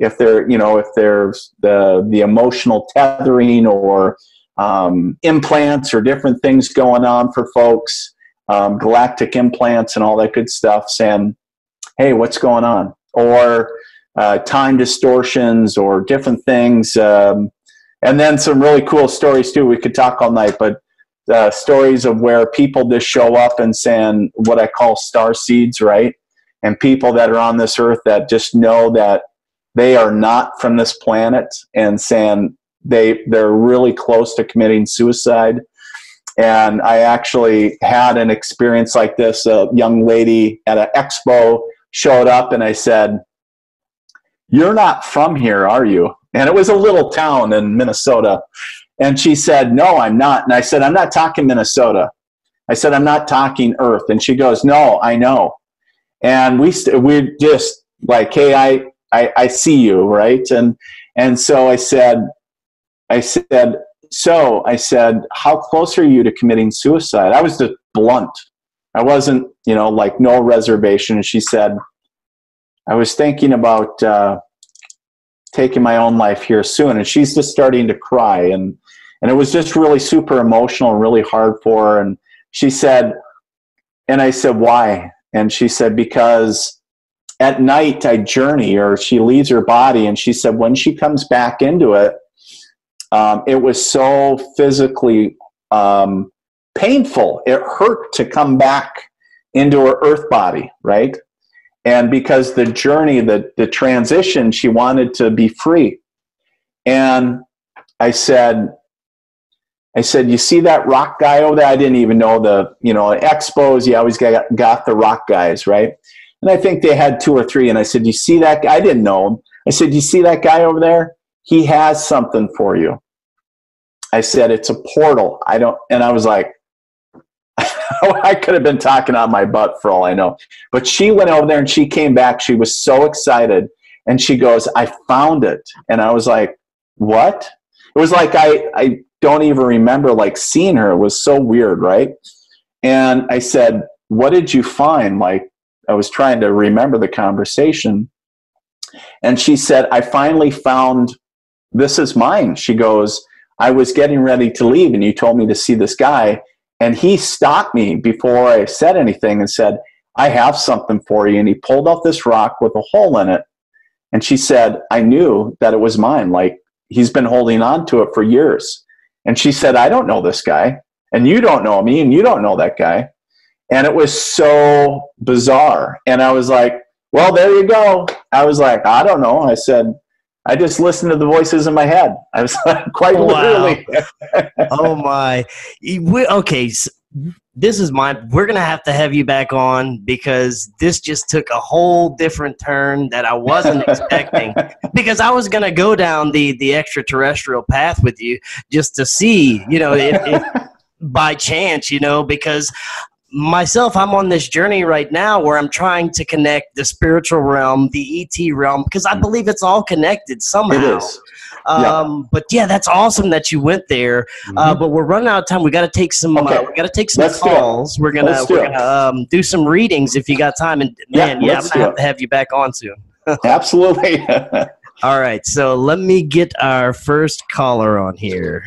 if there, you know, if there's the the emotional tethering or um, implants or different things going on for folks, um, galactic implants and all that good stuff, saying, hey, what's going on? Or uh, time distortions or different things. Um, and then some really cool stories too. We could talk all night, but uh, stories of where people just show up and saying what I call star seeds, right? And people that are on this earth that just know that they are not from this planet and saying they, they're really close to committing suicide. And I actually had an experience like this. A young lady at an expo showed up and I said, you're not from here, are you? And it was a little town in Minnesota. And she said, no, I'm not. And I said, I'm not talking Minnesota. I said, I'm not talking Earth. And she goes, no, I know. And we st- we're just like, hey, I, I, I see you, right? And and so I said, I said, so I said, how close are you to committing suicide? I was just blunt. I wasn't, you know, like no reservation. And she said, I was thinking about uh, taking my own life here soon. And she's just starting to cry. And, and it was just really super emotional, really hard for her. And she said, and I said, why? And she said, because at night I journey, or she leaves her body. And she said, when she comes back into it, um, it was so physically um, painful. It hurt to come back into her earth body, right? And because the journey, the, the transition, she wanted to be free. And I said, I said, you see that rock guy over there? I didn't even know the, you know, expos, you always got, got the rock guys, right? And I think they had two or three. And I said, you see that guy? I didn't know him. I said, you see that guy over there? He has something for you. I said, it's a portal. I don't, and I was like, I could have been talking on my butt for all I know. But she went over there and she came back. She was so excited. And she goes, I found it. And I was like, what? It was like I, I don't even remember like seeing her. It was so weird, right? And I said, what did you find? Like, I was trying to remember the conversation. And she said, I finally found, this is mine. She goes, I was getting ready to leave and you told me to see this guy. And he stopped me before I said anything and said, I have something for you. And he pulled out this rock with a hole in it. And she said, I knew that it was mine. Like, he's been holding on to it for years. And she said, I don't know this guy. And you don't know me. And you don't know that guy. And it was so bizarre. And I was like, well, there you go. I was like, I don't know. I said, I just listened to the voices in my head. I was like, quite wow. literally. Oh my. We, okay. So this is my, we're going to have to have you back on because this just took a whole different turn that I wasn't expecting, because I was going to go down the, the extraterrestrial path with you just to see, you know, if, if by chance, you know, because myself, I'm on this journey right now where I'm trying to connect the spiritual realm, the E T realm, because I believe it's all connected somehow. It is. Um, yeah. But yeah, that's awesome that you went there. Mm-hmm. Uh, but we're running out of time. We got to take some. Okay. Uh, we got to take some let's calls. We're gonna let's we're gonna um, do some readings if you got time. And man, yeah, yeah I'm gonna have to have you back on soon. Absolutely. All right, so let me get our first caller on here.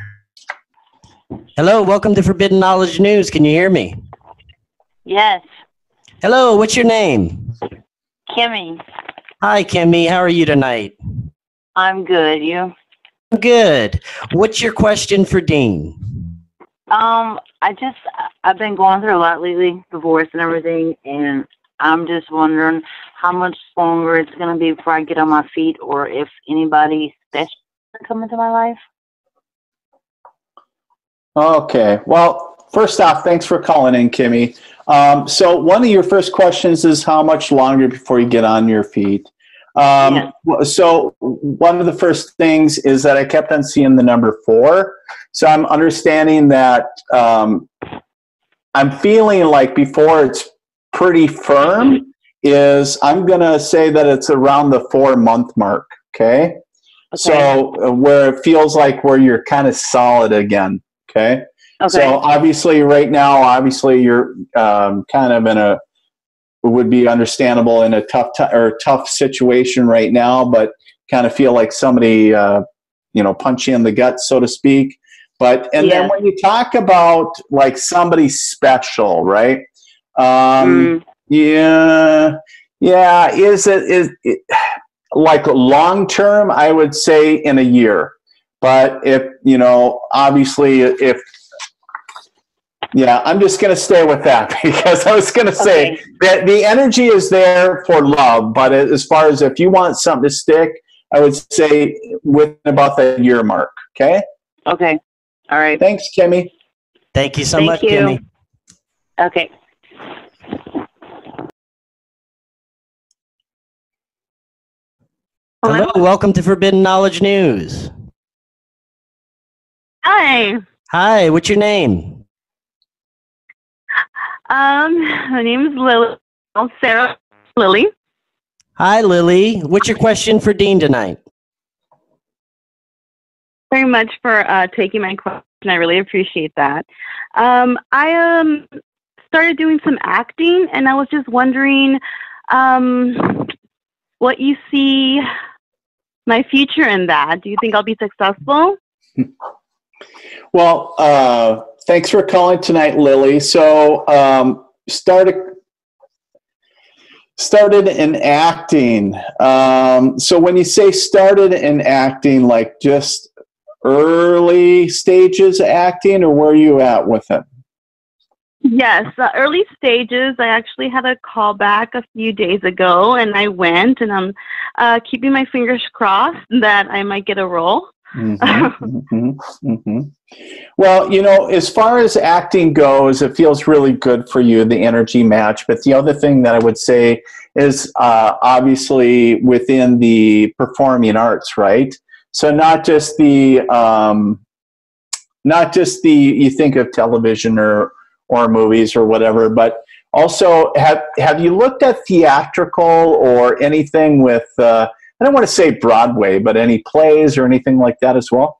Hello, welcome to Forbidden Knowledge News. Can you hear me? Yes. Hello, what's your name? Kimmy. Hi, Kimmy. How are you tonight? I'm good. You? Good. What's your question for Dean? Um, I just, I've been going through a lot lately, divorce and everything, and I'm just wondering how much longer it's going to be before I get on my feet, or if anybody special can come into my life. Okay. Well, first off, thanks for calling in, Kimmy. Um, so one of your first questions is how much longer before you get on your feet. Um, yeah. So one of the first things is that I kept on seeing the number four. So I'm understanding that um, I'm feeling like before it's pretty firm is I'm going to say that it's around the four month mark. Okay. Okay. So uh, where it feels like where you're kind of solid again. Okay. Okay. So obviously right now, obviously you're um, kind of in a, would be understandable in a tough t- or tough situation right now, but kind of feel like somebody, uh, you know, punch you in the gut, so to speak. But, and Yeah. then when you talk about like somebody special, right? Um, Mm. Yeah, yeah. Is it, is it like long term? I would say in a year. But if, you know, obviously if, yeah, I'm just going to stay with that because I was going to say Okay. that the energy is there for love. But as far as if you want something to stick, I would say within about the year mark. Okay. Okay. All right. Thanks, Kimmy. Thank you so Thank much, you. Kimmy. Okay. Hello, welcome to Forbidden Knowledge News. Hi. Hi, what's your name? Um, my name is Lily. Oh, Sarah Lily. Hi, Lily. What's your question for Dean tonight? Very much for uh, taking my question. I really appreciate that. Um, I um started doing some acting, and I was just wondering um, what you see my future in that. Do you think I'll be successful? Well, uh, thanks for calling tonight, Lily. So, um, started started in acting. Um, so, when you say started in acting, like just early stages of acting, or where are you at with it? Yes, uh, early stages. I actually had a call back a few days ago, and I went, and I'm uh, keeping my fingers crossed that I might get a role. Mm-hmm, mm-hmm, mm-hmm. Well, you know, as far as acting goes, it feels really good for you, the energy match. But the other thing that I would say is uh, obviously within the performing arts, right? So not just the, um, not just the, you think of television or or movies or whatever, but also have have you looked at theatrical or anything with? Uh, I don't want to say Broadway, but any plays or anything like that as well?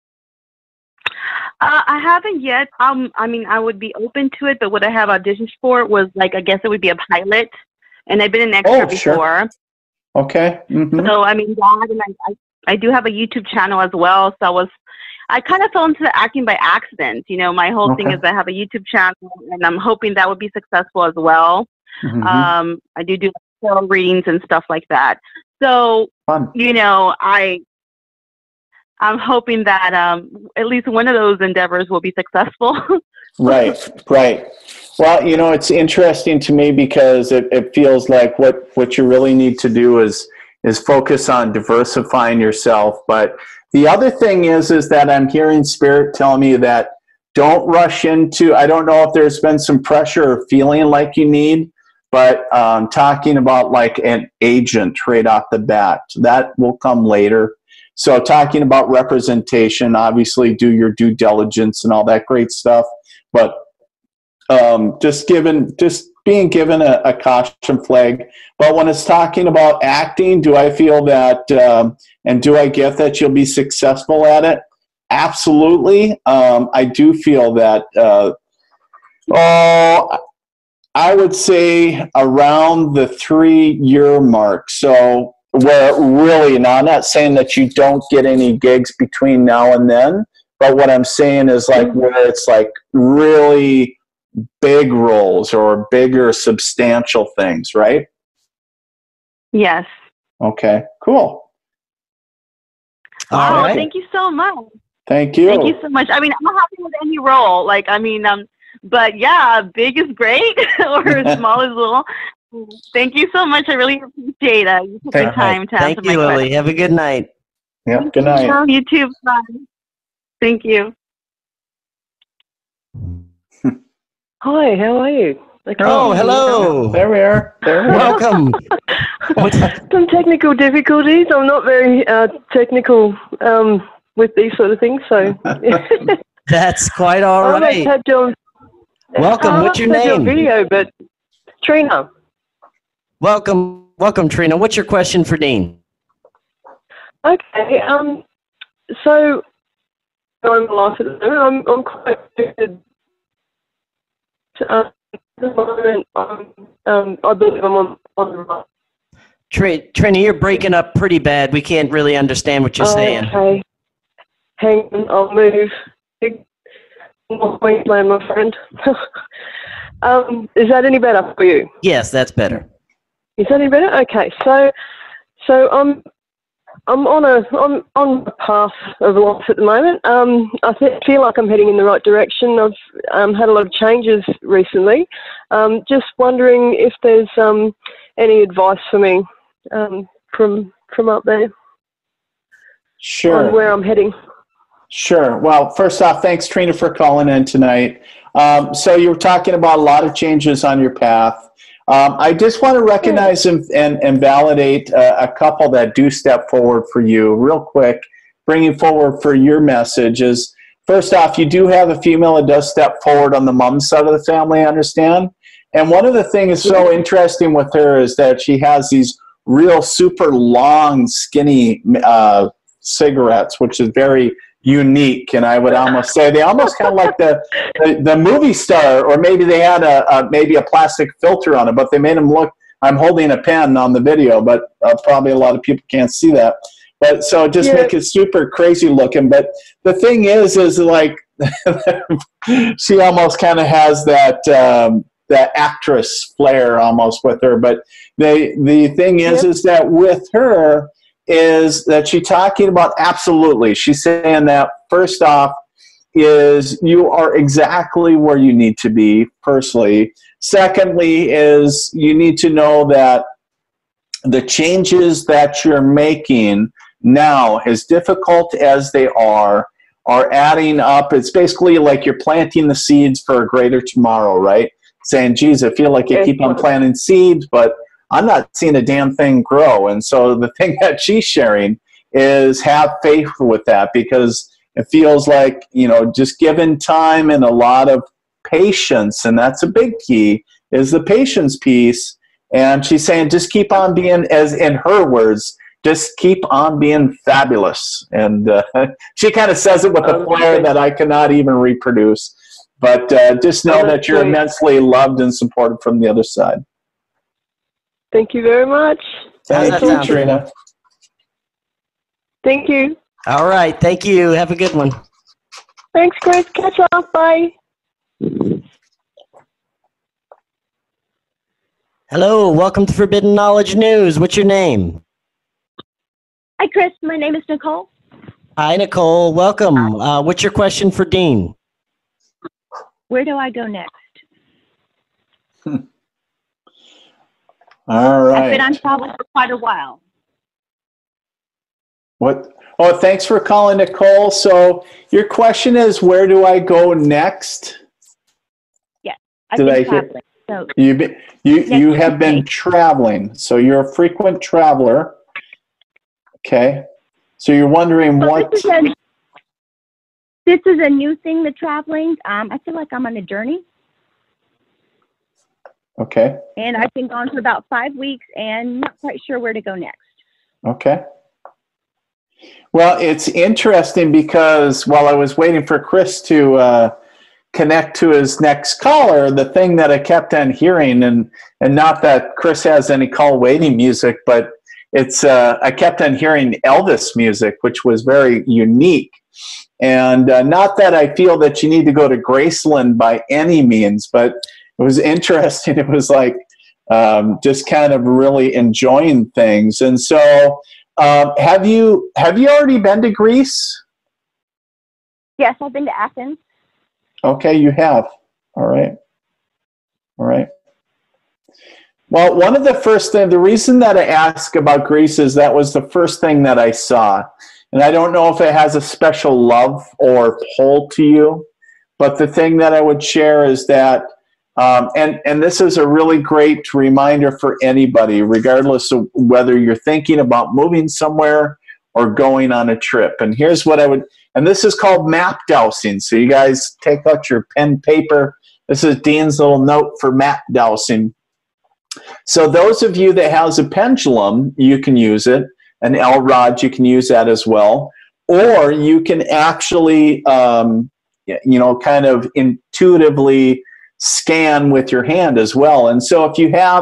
Uh, I haven't yet. Um, I mean, I would be open to it, but what I have auditioned for was like, I guess it would be a pilot, and I've been an extra Oh, sure. before. Okay. Mm-hmm. So I mean, that, and I, I, I do have a YouTube channel as well. So I was, I kind of fell into the acting by accident. You know, my whole thing Okay. is I have a YouTube channel, and I'm hoping that would be successful as well. Mm-hmm. Um, I do do tarot readings and stuff like that. So, Fun. you know, I, I'm hoping that um, at least one of those endeavors will be successful. Right, right. Well, you know, it's interesting to me because it, it feels like what, what you really need to do is is focus on diversifying yourself. But the other thing is, is that I'm hearing Spirit tell me that don't rush into, I don't know if there's been some pressure or feeling like you need, but um, talking about like an agent right off the bat, that will come later. So talking about representation, obviously do your due diligence and all that great stuff. But um, just given, just being given a, a caution flag. But when it's talking about acting, do I feel that, um, and do I get that you'll be successful at it? Absolutely. Um, I do feel that, uh, oh, I would say around the three-year mark. So where really, now I'm not saying that you don't get any gigs between now and then, but what I'm saying is like where it's like really big roles or bigger substantial things, right? Yes. Okay, cool. All Wow, right. thank you so much. Thank you. Thank you so much. I mean, I'm happy with any role. Like, I mean, um, but yeah, big is great or small is little. Thank you so much. I really appreciate it. You took Thank- your time to Thank answer my you, Lily. question. Have a good night. Yeah, good night. You too. Bye. Thank you. Hi, how are you? Okay. Oh, hello. There we are. There we are. Welcome. What's, Some technical difficulties. I'm not very uh, technical um, with these sort of things, so. that's quite all I almost right. had your, Welcome. I What's your almost had name? video, but Trina. Welcome. Welcome, Trina. What's your question for Dean? Okay. Um. So, I'm life at the moment. I'm, I'm quite good. Uh, at the moment, um, um, I believe I'm on, on the right. Tr- Trina, you're breaking up pretty bad. We can't really understand what you're saying. Okay. Hang on, I'll move. More Queensland, my friend. um, is that any better for you? Yes, that's better. Is that any better? Okay, so so I'm I'm on a I'm on a path of life at the moment. Um, I th- feel like I'm heading in the right direction. I've um, had a lot of changes recently. Um, just wondering if there's um, any advice for me um, from from up there Sure. on where I'm heading. Sure. Well, first off, thanks, Trina, for calling in tonight. Um, so you were talking about a lot of changes on your path. Um, I just want to recognize and, and, and validate uh, a couple that do step forward for you real quick, bringing forward for your message is, first off, you do have a female that does step forward on the mom side of the family, I understand. And one of the things so interesting with her is that she has these real super long, skinny uh, cigarettes, which is very unique, and I would almost say they almost kind of like the, the the movie star, or maybe they had a, a maybe a plastic filter on it, but they made them look. I'm holding a pen on the video, but uh, probably a lot of people can't see that. But so just Yeah. make it super crazy looking. But the thing is, is like she almost kind of has that um, that actress flair almost with her. But they the thing is, Yep. is that with her. Is that she talking about absolutely. She's saying that first off is you are exactly where you need to be personally. Secondly is you need to know that the changes that you're making now, as difficult as they are, are adding up. It's basically like you're planting the seeds for a greater tomorrow, right? Saying, geez, I feel like you keep on planting seeds, but I'm not seeing a damn thing grow. And so the thing that she's sharing is have faith with that, because it feels like, you know, just given time and a lot of patience, and that's a big key, is the patience piece. And she's saying, just keep on being, as in her words, just keep on being fabulous. And uh, she kind of says it with a flair that I cannot even reproduce. But uh, just know Oh, that you're great. immensely loved and supported from the other side. Thank you very much. How's Thank that you, sound? Trina. Thank you. All right. Thank you. Have a good one. Thanks, Chris. Catch up. Bye. Hello. Welcome to Forbidden Knowledge News. What's your name? Hi, Chris. My name is Nicole. Hi, Nicole. Welcome. Uh, what's your question for Dean? Where do I go next? All right. I've been on travel for quite a while. What? Oh, thanks for calling, Nicole. So your question is, where do I go next? Yes, I've Did been I hear- traveling. So You be, you Yes, you have been okay. traveling, so you're a frequent traveler. Okay, so you're wondering so what? this is a this is a new thing. The traveling. Um, I feel like I'm on a journey, Okay, and I've been gone for about five weeks, and not quite sure where to go next. okay. Well, it's interesting because while I was waiting for Chris to uh, connect to his next caller, the thing that I kept on hearing, and and not that Chris has any call waiting music, but it's uh, I kept on hearing Elvis music, which was very unique. And uh, not that I feel that you need to go to Graceland by any means, but it was interesting. It was like um, just kind of really enjoying things. And so, um, have you have you already been to Greece? Yes, I've been to Athens. Okay, you have. All right. All right. Well, one of the first things, the reason that I asked about Greece is that was the first thing that I saw. And I don't know if it has a special love or pull to you, but the thing that I would share is that, um, and, and this is a really great reminder for anybody, regardless of whether you're thinking about moving somewhere or going on a trip. And here's what I would, and this is called map dowsing. So you guys take out your pen, paper. This is Dean's little note for map dowsing. So those of you that has a pendulum, you can use it. An L-rod, you can use that as well. Or you can actually, um, you know, kind of intuitively scan with your hand as well. And so if you have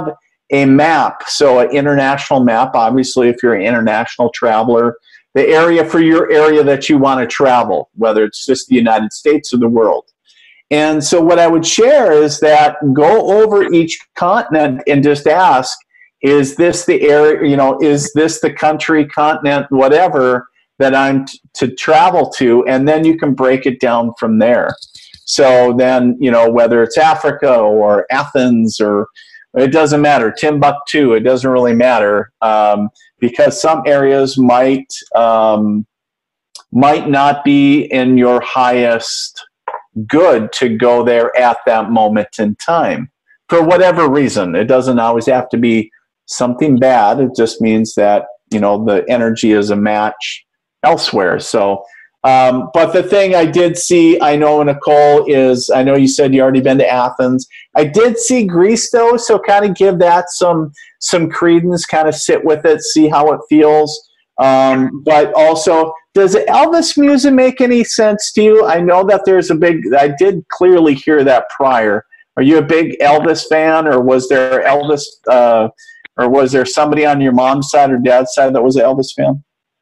a map, so an international map, obviously if you're an international traveler, the area for your area that you want to travel, whether it's just the United States or the world. And so what I would share is that go over each continent and just ask, is this the area, you know, is this the country, continent, whatever that I'm t- to travel to? And then you can break it down from there. So then, you know, whether it's Africa or Athens or it doesn't matter, Timbuktu, it doesn't really matter, um, because some areas might um, might not be in your highest good to go there at that moment in time for whatever reason. It doesn't always have to be something bad. It just means that, you know, the energy is a match elsewhere. So, um, but the thing I did see, I know, Nicole, is I know you said you already been to Athens. I did see Greece though, so kind of give that some some credence, kind of sit with it, see how it feels. Um, but also, does the Elvis music make any sense to you? I know that there's a big, I did clearly hear that prior. Are you a big Elvis fan, or was there Elvis, uh, or was there somebody on your mom's side or dad's side that was an Elvis fan?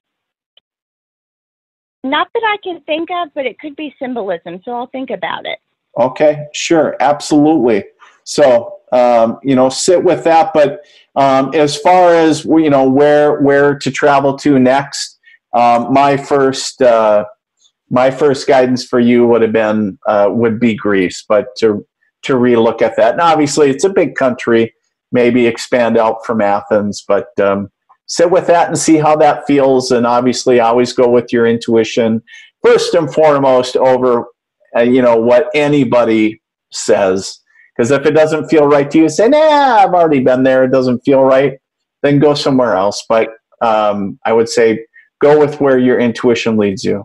Not that I can think of, but it could be symbolism, so I'll think about it. Okay, sure, absolutely. So, um, you know, sit with that. But um, as far as, you know, where where to travel to next, um, my first uh, my first guidance for you would have been uh, would be Greece, but to to relook at that. And obviously, it's a big country. Maybe expand out from Athens, but um, sit with that and see how that feels. And obviously, always go with your intuition first and foremost over, uh, you know, what anybody says. Because if it doesn't feel right to you, say, nah, I've already been there. It doesn't feel right. Then go somewhere else. But um, I would say go with where your intuition leads you.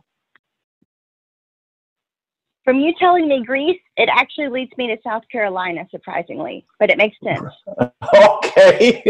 From you telling me Greece, it actually leads me to South Carolina, surprisingly, but it makes sense. Okay.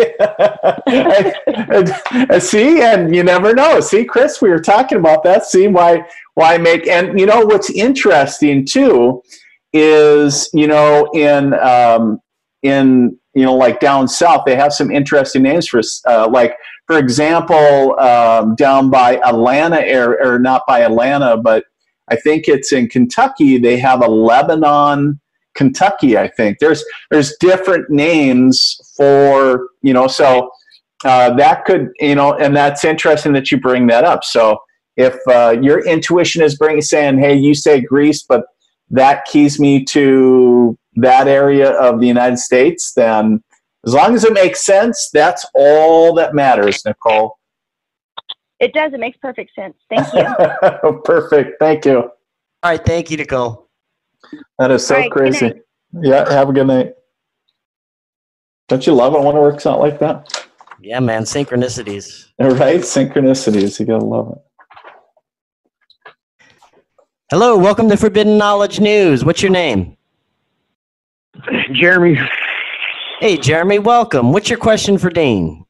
See, and you never know. See, Chris, we were talking about that. See why why make, and you know what's interesting too is, you know, in um, in you know, like down south, they have some interesting names for uh, like, for example, um, down by Atlanta, or, or not by Atlanta, but I think it's in Kentucky. They have a Lebanon, Kentucky. I think there's there's different names for, you know, so uh, that could, you know, and that's interesting that you bring that up. So if uh, your intuition is bringing saying, hey, you say Greece, but that keys me to that area of the United States, then as long as it makes sense, that's all that matters, Nicole. It does. It makes perfect sense. Thank you. Perfect. Thank you. All right. Thank you, Nicole. That is so All right, crazy. Yeah. Have a good night. Don't you love it when it works out like that? Yeah, man. Synchronicities. Right? Synchronicities. You got to love it. Hello. Welcome to Forbidden Knowledge News. What's your name? Jeremy. Hey, Jeremy. Welcome. What's your question for Dean?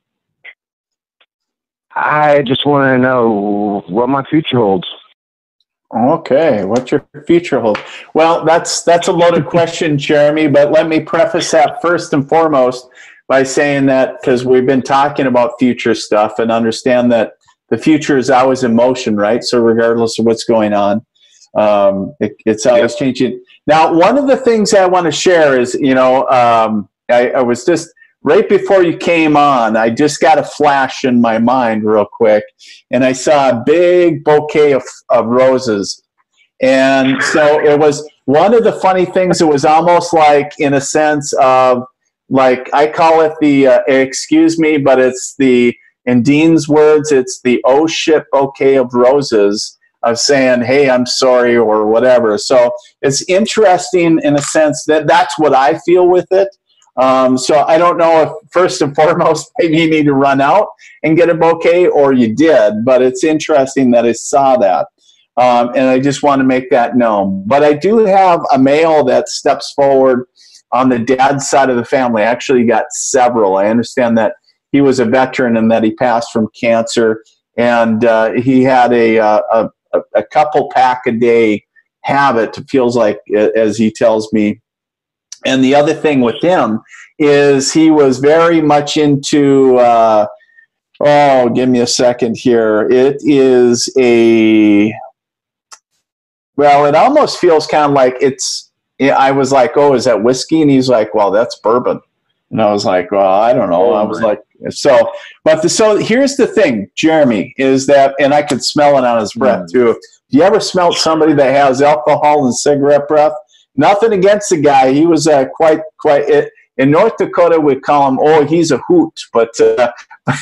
I just want to know what my future holds. Okay, what's your future hold? Well, that's that's a loaded question, Jeremy, but let me preface that first and foremost by saying that because we've been talking about future stuff and understand that the future is always in motion, right? So regardless of what's going on, um, it, it's always changing. Now, one of the things I want to share is, you know, um, I, I was just... right before you came on, I just got a flash in my mind real quick, and I saw a big bouquet of, of roses. And so it was one of the funny things. It was almost like, in a sense of, like, I call it the, uh, excuse me, but it's the, in Dean's words, it's the oh shit bouquet of roses of saying, hey, I'm sorry, or whatever. So it's interesting in a sense that that's what I feel with it. Um, so I don't know if first and foremost maybe you need to run out and get a bouquet, or you did, but it's interesting that I saw that. Um, and I just want to make that known. But I do have a male that steps forward on the dad's side of the family. I actually got several. I understand that he was a veteran and that he passed from cancer, and uh, he had a, a, a, a couple pack a day habit, it feels like, as he tells me. And the other thing with him is he was very much into, uh, oh, give me a second here. It is a, well, it almost feels kind of like it's, I was like, oh, is that whiskey? And he's like, well, that's bourbon. And I was like, well, I don't know. I was like, so, but the, so here's the thing, Jeremy, is that, and I could smell it on his breath mm. too. If you ever smelled somebody that has alcohol and cigarette breath, nothing against the guy. He was uh, quite, quite, it, in North Dakota, we call him, oh, he's a hoot, but uh,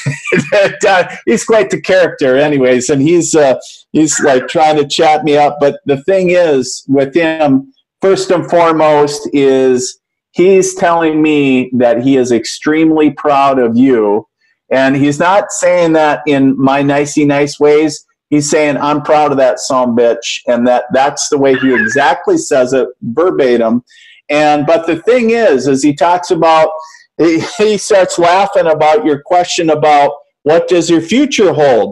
he's quite the character anyways. And he's, uh, he's like trying to chat me up. But the thing is with him, first and foremost is he's telling me that he is extremely proud of you. And he's not saying that in my nicey nice ways. He's saying, I'm proud of that son bitch. And that that's the way he exactly says it verbatim. And, but the thing is, is he talks about, he, he starts laughing about your question about what does your future hold?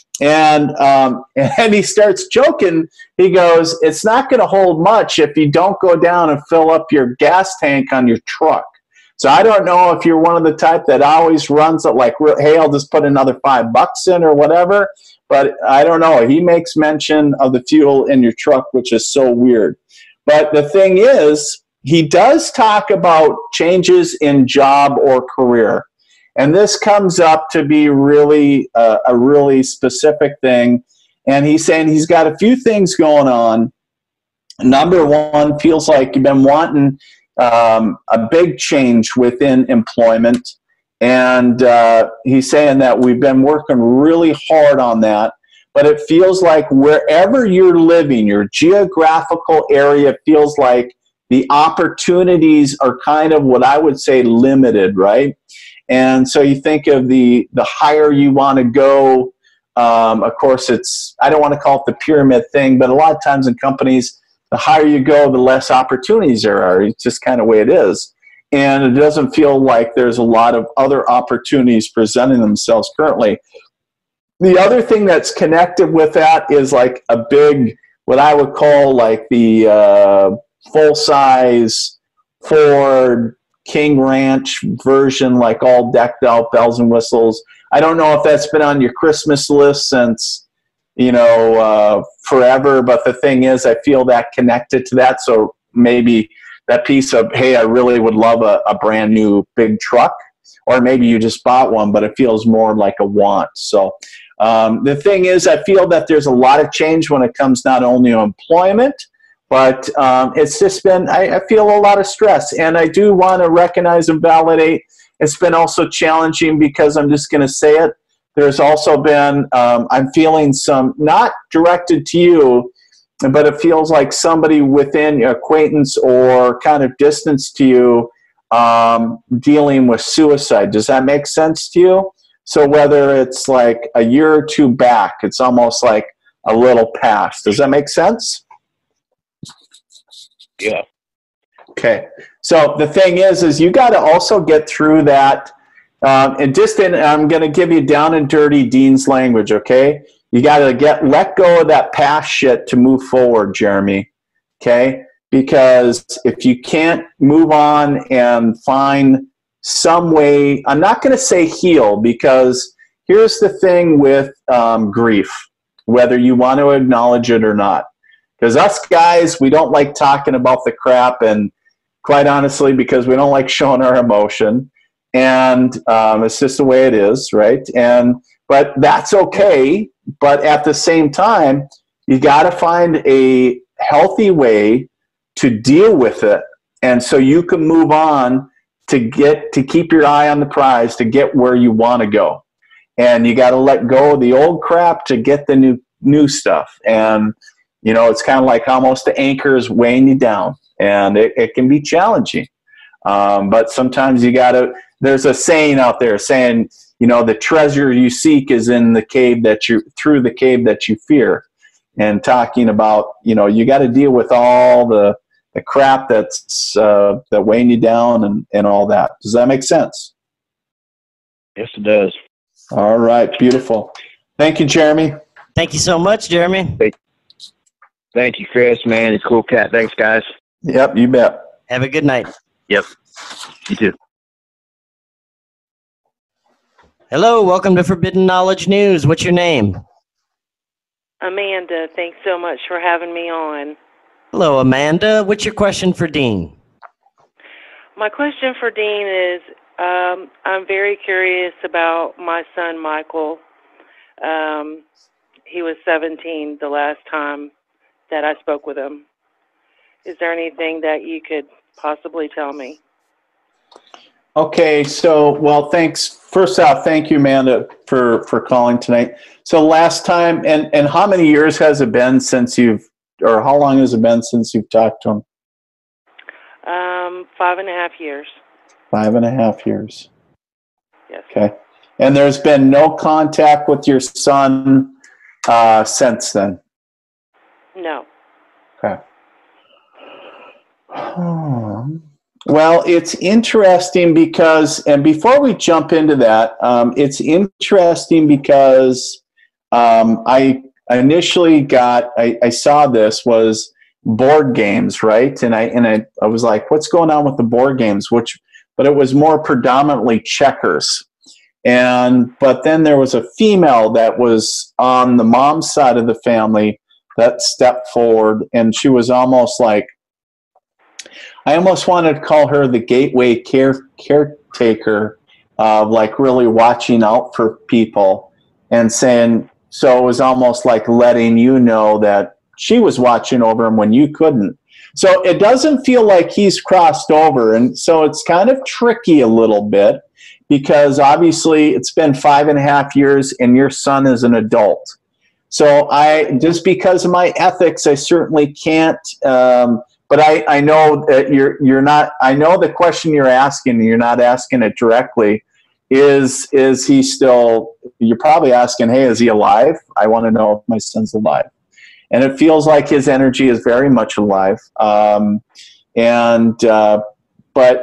And, um, and he starts joking. He goes, it's not going to hold much if you don't go down and fill up your gas tank on your truck. So I don't know if you're one of the type that always runs it like, hey, I'll just put another five bucks in or whatever. But I don't know. He makes mention of the fuel in your truck, which is so weird. But the thing is, he does talk about changes in job or career. And this comes up to be really uh, a really specific thing. And he's saying he's got a few things going on. Number one, feels like you've been wanting um, a big change within employment. And uh, he's saying that we've been working really hard on that. But it feels like wherever you're living, your geographical area feels like the opportunities are kind of what I would say limited, right? And so you think of the, the higher you want to go. Um, of course, it's, I don't want to call it the pyramid thing, but a lot of times in companies, the higher you go, the less opportunities there are. It's just kind of the way it is. And it doesn't feel like there's a lot of other opportunities presenting themselves currently. The other thing that's connected with that is like a big, what I would call like the uh, full-size Ford King Ranch version, like all decked out, bells and whistles. I don't know if that's been on your Christmas list since, you know, uh, forever, but the thing is, I feel that connected to that. So maybe that piece of, hey, I really would love a, a brand new big truck, or maybe you just bought one, but it feels more like a want. So um, the thing is, I feel that there's a lot of change when it comes not only to employment, but um, it's just been, I, I feel a lot of stress. And I do want to recognize and validate it's been also challenging because I'm just going to say it. There's also been, um, I'm feeling some, not directed to you, but it feels like somebody within your acquaintance or kind of distance to you um, dealing with suicide. Does that make sense to you? So whether it's like a year or two back, it's almost like a little past. Does that make sense? Yeah. Okay. So the thing is, is you got to also get through that. Um, and just in, I'm going to give you down and dirty Dean's language, okay? You got to get let go of that past shit to move forward, Jeremy, okay? Because if you can't move on and find some way, I'm not going to say heal, because here's the thing with um, grief, whether you want to acknowledge it or not. Because us guys, we don't like talking about the crap, and quite honestly, because we don't like showing our emotion. And um, it's just the way it is, right? And but that's okay. But at the same time, you got to find a healthy way to deal with it, and so you can move on to get to keep your eye on the prize to get where you want to go. And you got to let go of the old crap to get the new new stuff. And you know, it's kind of like almost the anchor is weighing you down, and it, it can be challenging. Um, but sometimes you got to. There's a saying out there saying, you know, the treasure you seek is in the cave that you, through the cave that you fear. And talking about, you know, you got to deal with all the, the crap that's uh, that weighing you down and, and all that. Does that make sense? Yes, it does. All right. Beautiful. Thank you, Jeremy. Thank you so much, Jeremy. Thank you, Chris, man. It's a cool cat. Thanks, guys. Yep, you bet. Have a good night. Yep. You too. Hello, welcome to Forbidden Knowledge News. What's your name? Amanda, thanks so much for having me on. Hello, Amanda. What's your question for Dean? My question for Dean is, um, I'm very curious about my son, Michael. Um, he was seventeen the last time that I spoke with him. Is there anything that you could possibly tell me? Okay, so, well, thanks. First off, thank you, Amanda, for, for calling tonight. So last time, and, and how many years has it been since you've, or how long has it been since you've talked to him? Um, five and a half years. Five and a half years. Yes. Okay. And there's been no contact with your son uh, since then? No. Okay. Um, well, it's interesting because, and before we jump into that, um, it's interesting because um, I initially got, I, I saw this was board games, right? And I and I, I was like, what's going on with the board games? Which, but it was more predominantly checkers. And but then there was a female that was on the mom's side of the family that stepped forward, and she was almost like, I almost wanted to call her the gateway care caretaker, uh, like really watching out for people and saying, so it was almost like letting you know that she was watching over him when you couldn't. So it doesn't feel like he's crossed over. And so it's kind of tricky a little bit because obviously it's been five and a half years and your son is an adult. So I, just because of my ethics, I certainly can't, um, but I, I know that you're, you're not, I know the question you're asking, you're not asking it directly. Is, is he still, you're probably asking, hey, is he alive? I want to know if my son's alive. And it feels like his energy is very much alive. Um, and, uh, but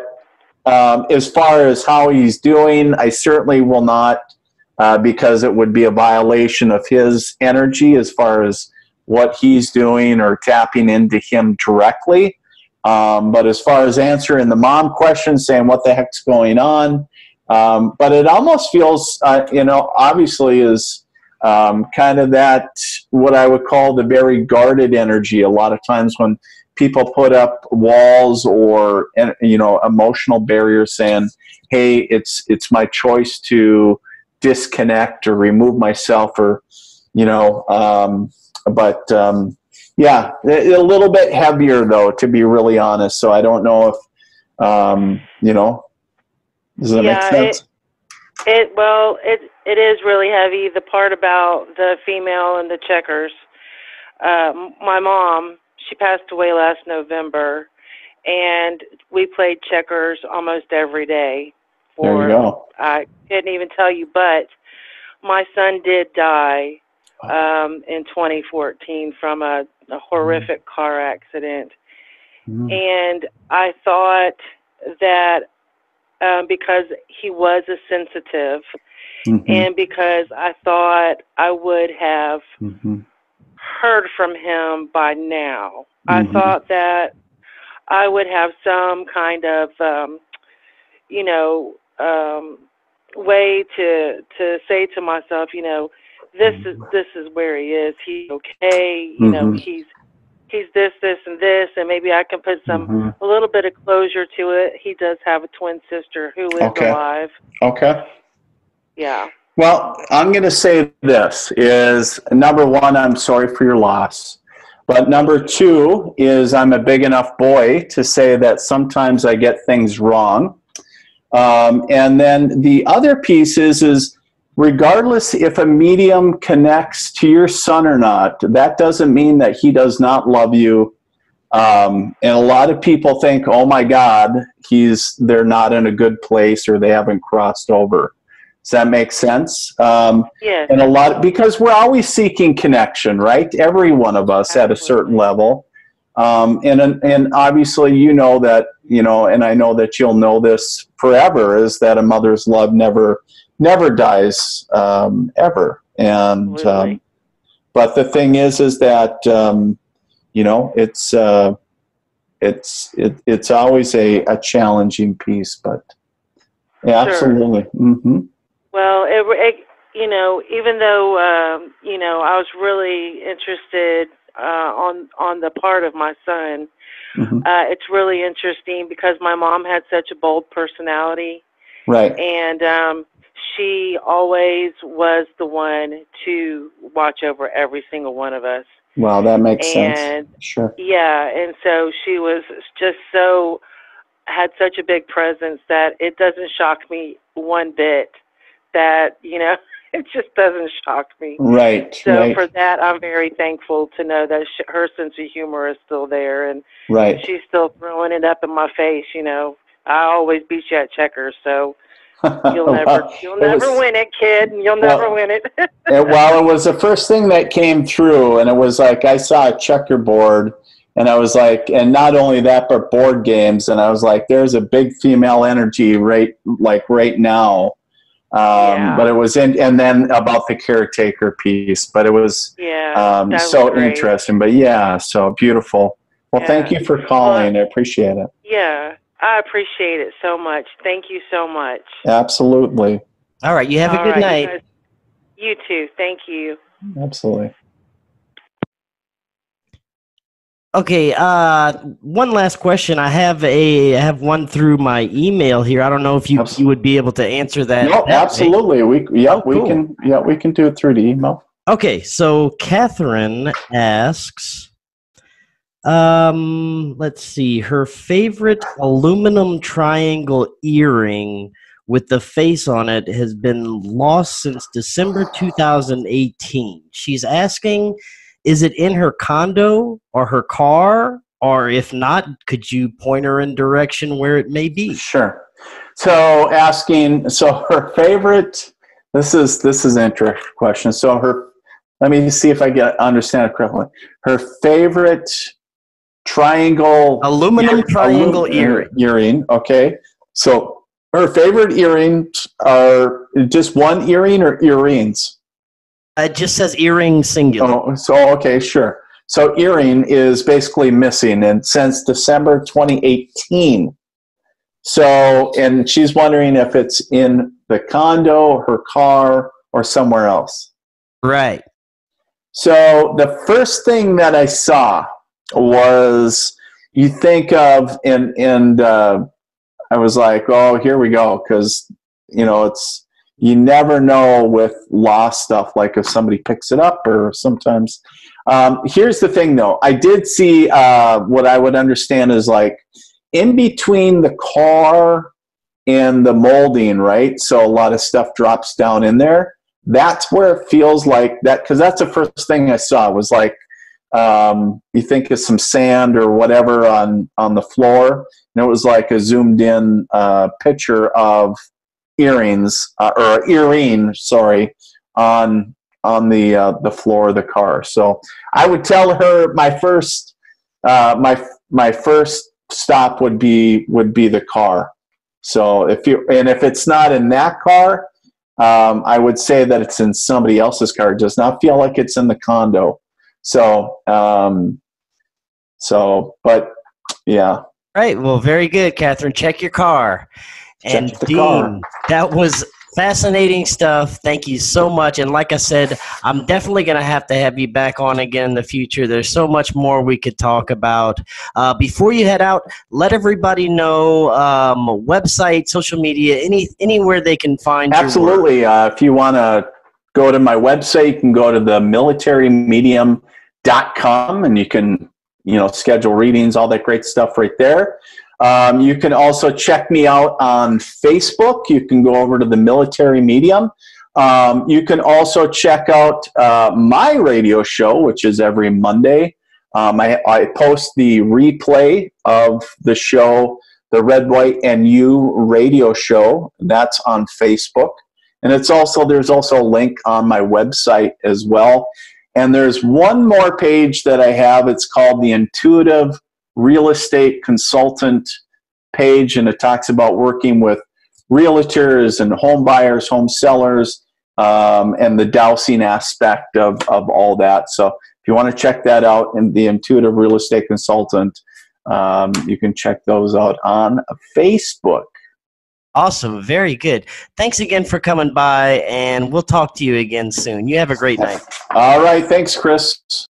um, as far as how he's doing, I certainly will not, uh, because it would be a violation of his energy as far as what he's doing or tapping into him directly. Um, but as far as answering the mom question, saying what the heck's going on, um, but it almost feels, uh, you know, obviously is um, kind of that, what I would call the very guarded energy. A lot of times when people put up walls or, you know, emotional barriers saying, hey, it's, it's my choice to disconnect or remove myself or, you know, um, but um, yeah, a little bit heavier though, to be really honest. So I don't know if, um, you know, does that yeah, make sense? It, it, well, it, it is really heavy. The part about the female and the checkers, uh, my mom, she passed away last November and we played checkers almost every day. For, there you go. I couldn't even tell you, but my son did die um, in twenty fourteen from a, a horrific mm. car accident. Mm. And I thought that um, because he was a sensitive mm-hmm. and because I thought I would have mm-hmm. heard from him by now, mm-hmm. I thought that I would have some kind of, um, you know, um, way to to say to myself, you know, this is this is where he is. He's okay. You mm-hmm. know, he's he's this, this, and this, and maybe I can put some mm-hmm. a little bit of closure to it. He does have a twin sister who is okay. alive. Okay. Yeah. Well, I'm going to say this is number one, I'm sorry for your loss. But number two is I'm a big enough boy to say that sometimes I get things wrong. Um, and then the other piece is, is regardless if a medium connects to your son or not, that doesn't mean that he does not love you. Um, and a lot of people think, oh my God, he's they're not in a good place or they haven't crossed over. Does that make sense? Um, yes. And a lot, because we're always seeking connection, right? Every one of us Absolutely. At a certain level. Um, and, and obviously, you know that, you know, and I know that you'll know this forever, is that a mother's love never, never dies, um, ever. And, um, but the thing is, is that, um, you know, it's, uh, it's it, it's always a, a challenging piece, but yeah, Sure. absolutely. Mm-hmm. Well, it, it, you know, even though um, you know, I was really interested uh, on on the part of my son. Mm-hmm. Uh, it's really interesting because my mom had such a bold personality, Right. and um, she always was the one to watch over every single one of us. Wow, that makes And sense. Sure. yeah, and so she was just so had such a big presence that it doesn't shock me one bit that, you know, it just doesn't shock me. Right. So right. for that, I'm very thankful to know that sh her sense of humor is still there, and Right. she's still throwing it up in my face. You know, I always beat you at checkers, so you'll never, Well, you'll it never was- win it, kid. You'll Well, never win it. it, well, it was the first thing that came through, and it was like I saw a checkerboard, and I was like, and not only that, but board games, and I was like, there's a big female energy right, like right now. Um, Yeah. But it was in, and then about the caretaker piece, but it was Yeah, um, that was so great. interesting. But yeah, so beautiful. Well, Yeah. thank you for calling. I appreciate it. Yeah, I appreciate it so much. Thank you so much. Absolutely. All right, you have a All good right, you night. guys- You too. Thank you. Absolutely. Okay, uh, one last question. I have a I have one through my email here. I don't know if you Abs- you would be able to answer that. No, that way. absolutely. We yeah, Oh, we cool. can yeah, we can do it through the email. Okay, so Catherine asks, um, let's see, her favorite aluminum triangle earring with the face on it has been lost since December two thousand eighteen. She's asking, is it in her condo or her car? Or if not, could you point her in direction where it may be? Sure. So asking, so her favorite. This is this is an interesting question. So her, let me see if I get understand it correctly. Her favorite triangle Aluminum triangle alum- earring. Earring. Okay. So her favorite earrings are just one earring or earrings. It just says earring singular. Oh, so okay, sure. So earring is basically missing, and since December twenty eighteen. So, and she's wondering if it's in the condo, her car, or somewhere else. Right. So the first thing that I saw was, you think of, and and uh, I was like, oh, here we go, because you know it's. You never know with lost stuff, like if somebody picks it up or sometimes. Um, here's the thing, though. I did see uh, what I would understand is like in between the car and the molding, right? So a lot of stuff drops down in there. That's where it feels like that, because that's the first thing I saw was like um, you think of some sand or whatever on, on the floor, and it was like a zoomed in uh, picture of earrings uh, or earring, sorry, on on the uh, the floor of the car. So I would tell her my first uh, my my first stop would be would be the car. So if you and if it's not in that car, um, I would say that it's in somebody else's car. It does not feel like it's in the condo. So um, so but yeah. Right. Well, very good, Catherine. Check your car. Check And the Dean, car. that was fascinating stuff. Thank you so much. And like I said, I'm definitely going to have to have you back on again in the future. There's so much more we could talk about. Uh, before you head out, let everybody know um, website, social media, any anywhere they can find your work. Absolutely. Uh, if you want to go to my website, you can go to the military medium dot com and you can, you know, schedule readings, all that great stuff right there. Um, you can also check me out on Facebook. You can go over to the Military Medium. Um, you can also check out uh, my radio show, which is every Monday. Um, I, I post the replay of the show, the Red, White, and You radio show. That's on Facebook. And it's also there's also a link on my website as well. And there's one more page that I have. It's called the Intuitive Real Estate Consultant page, and it talks about working with realtors and home buyers, home sellers, um, and the dowsing aspect of, of all that. So if you want to check that out, in the Intuitive Real Estate Consultant, Um, you can check those out on Facebook. Awesome. Very good. Thanks again for coming by, and we'll talk to you again soon. You have a great night. All right. Thanks, Chris.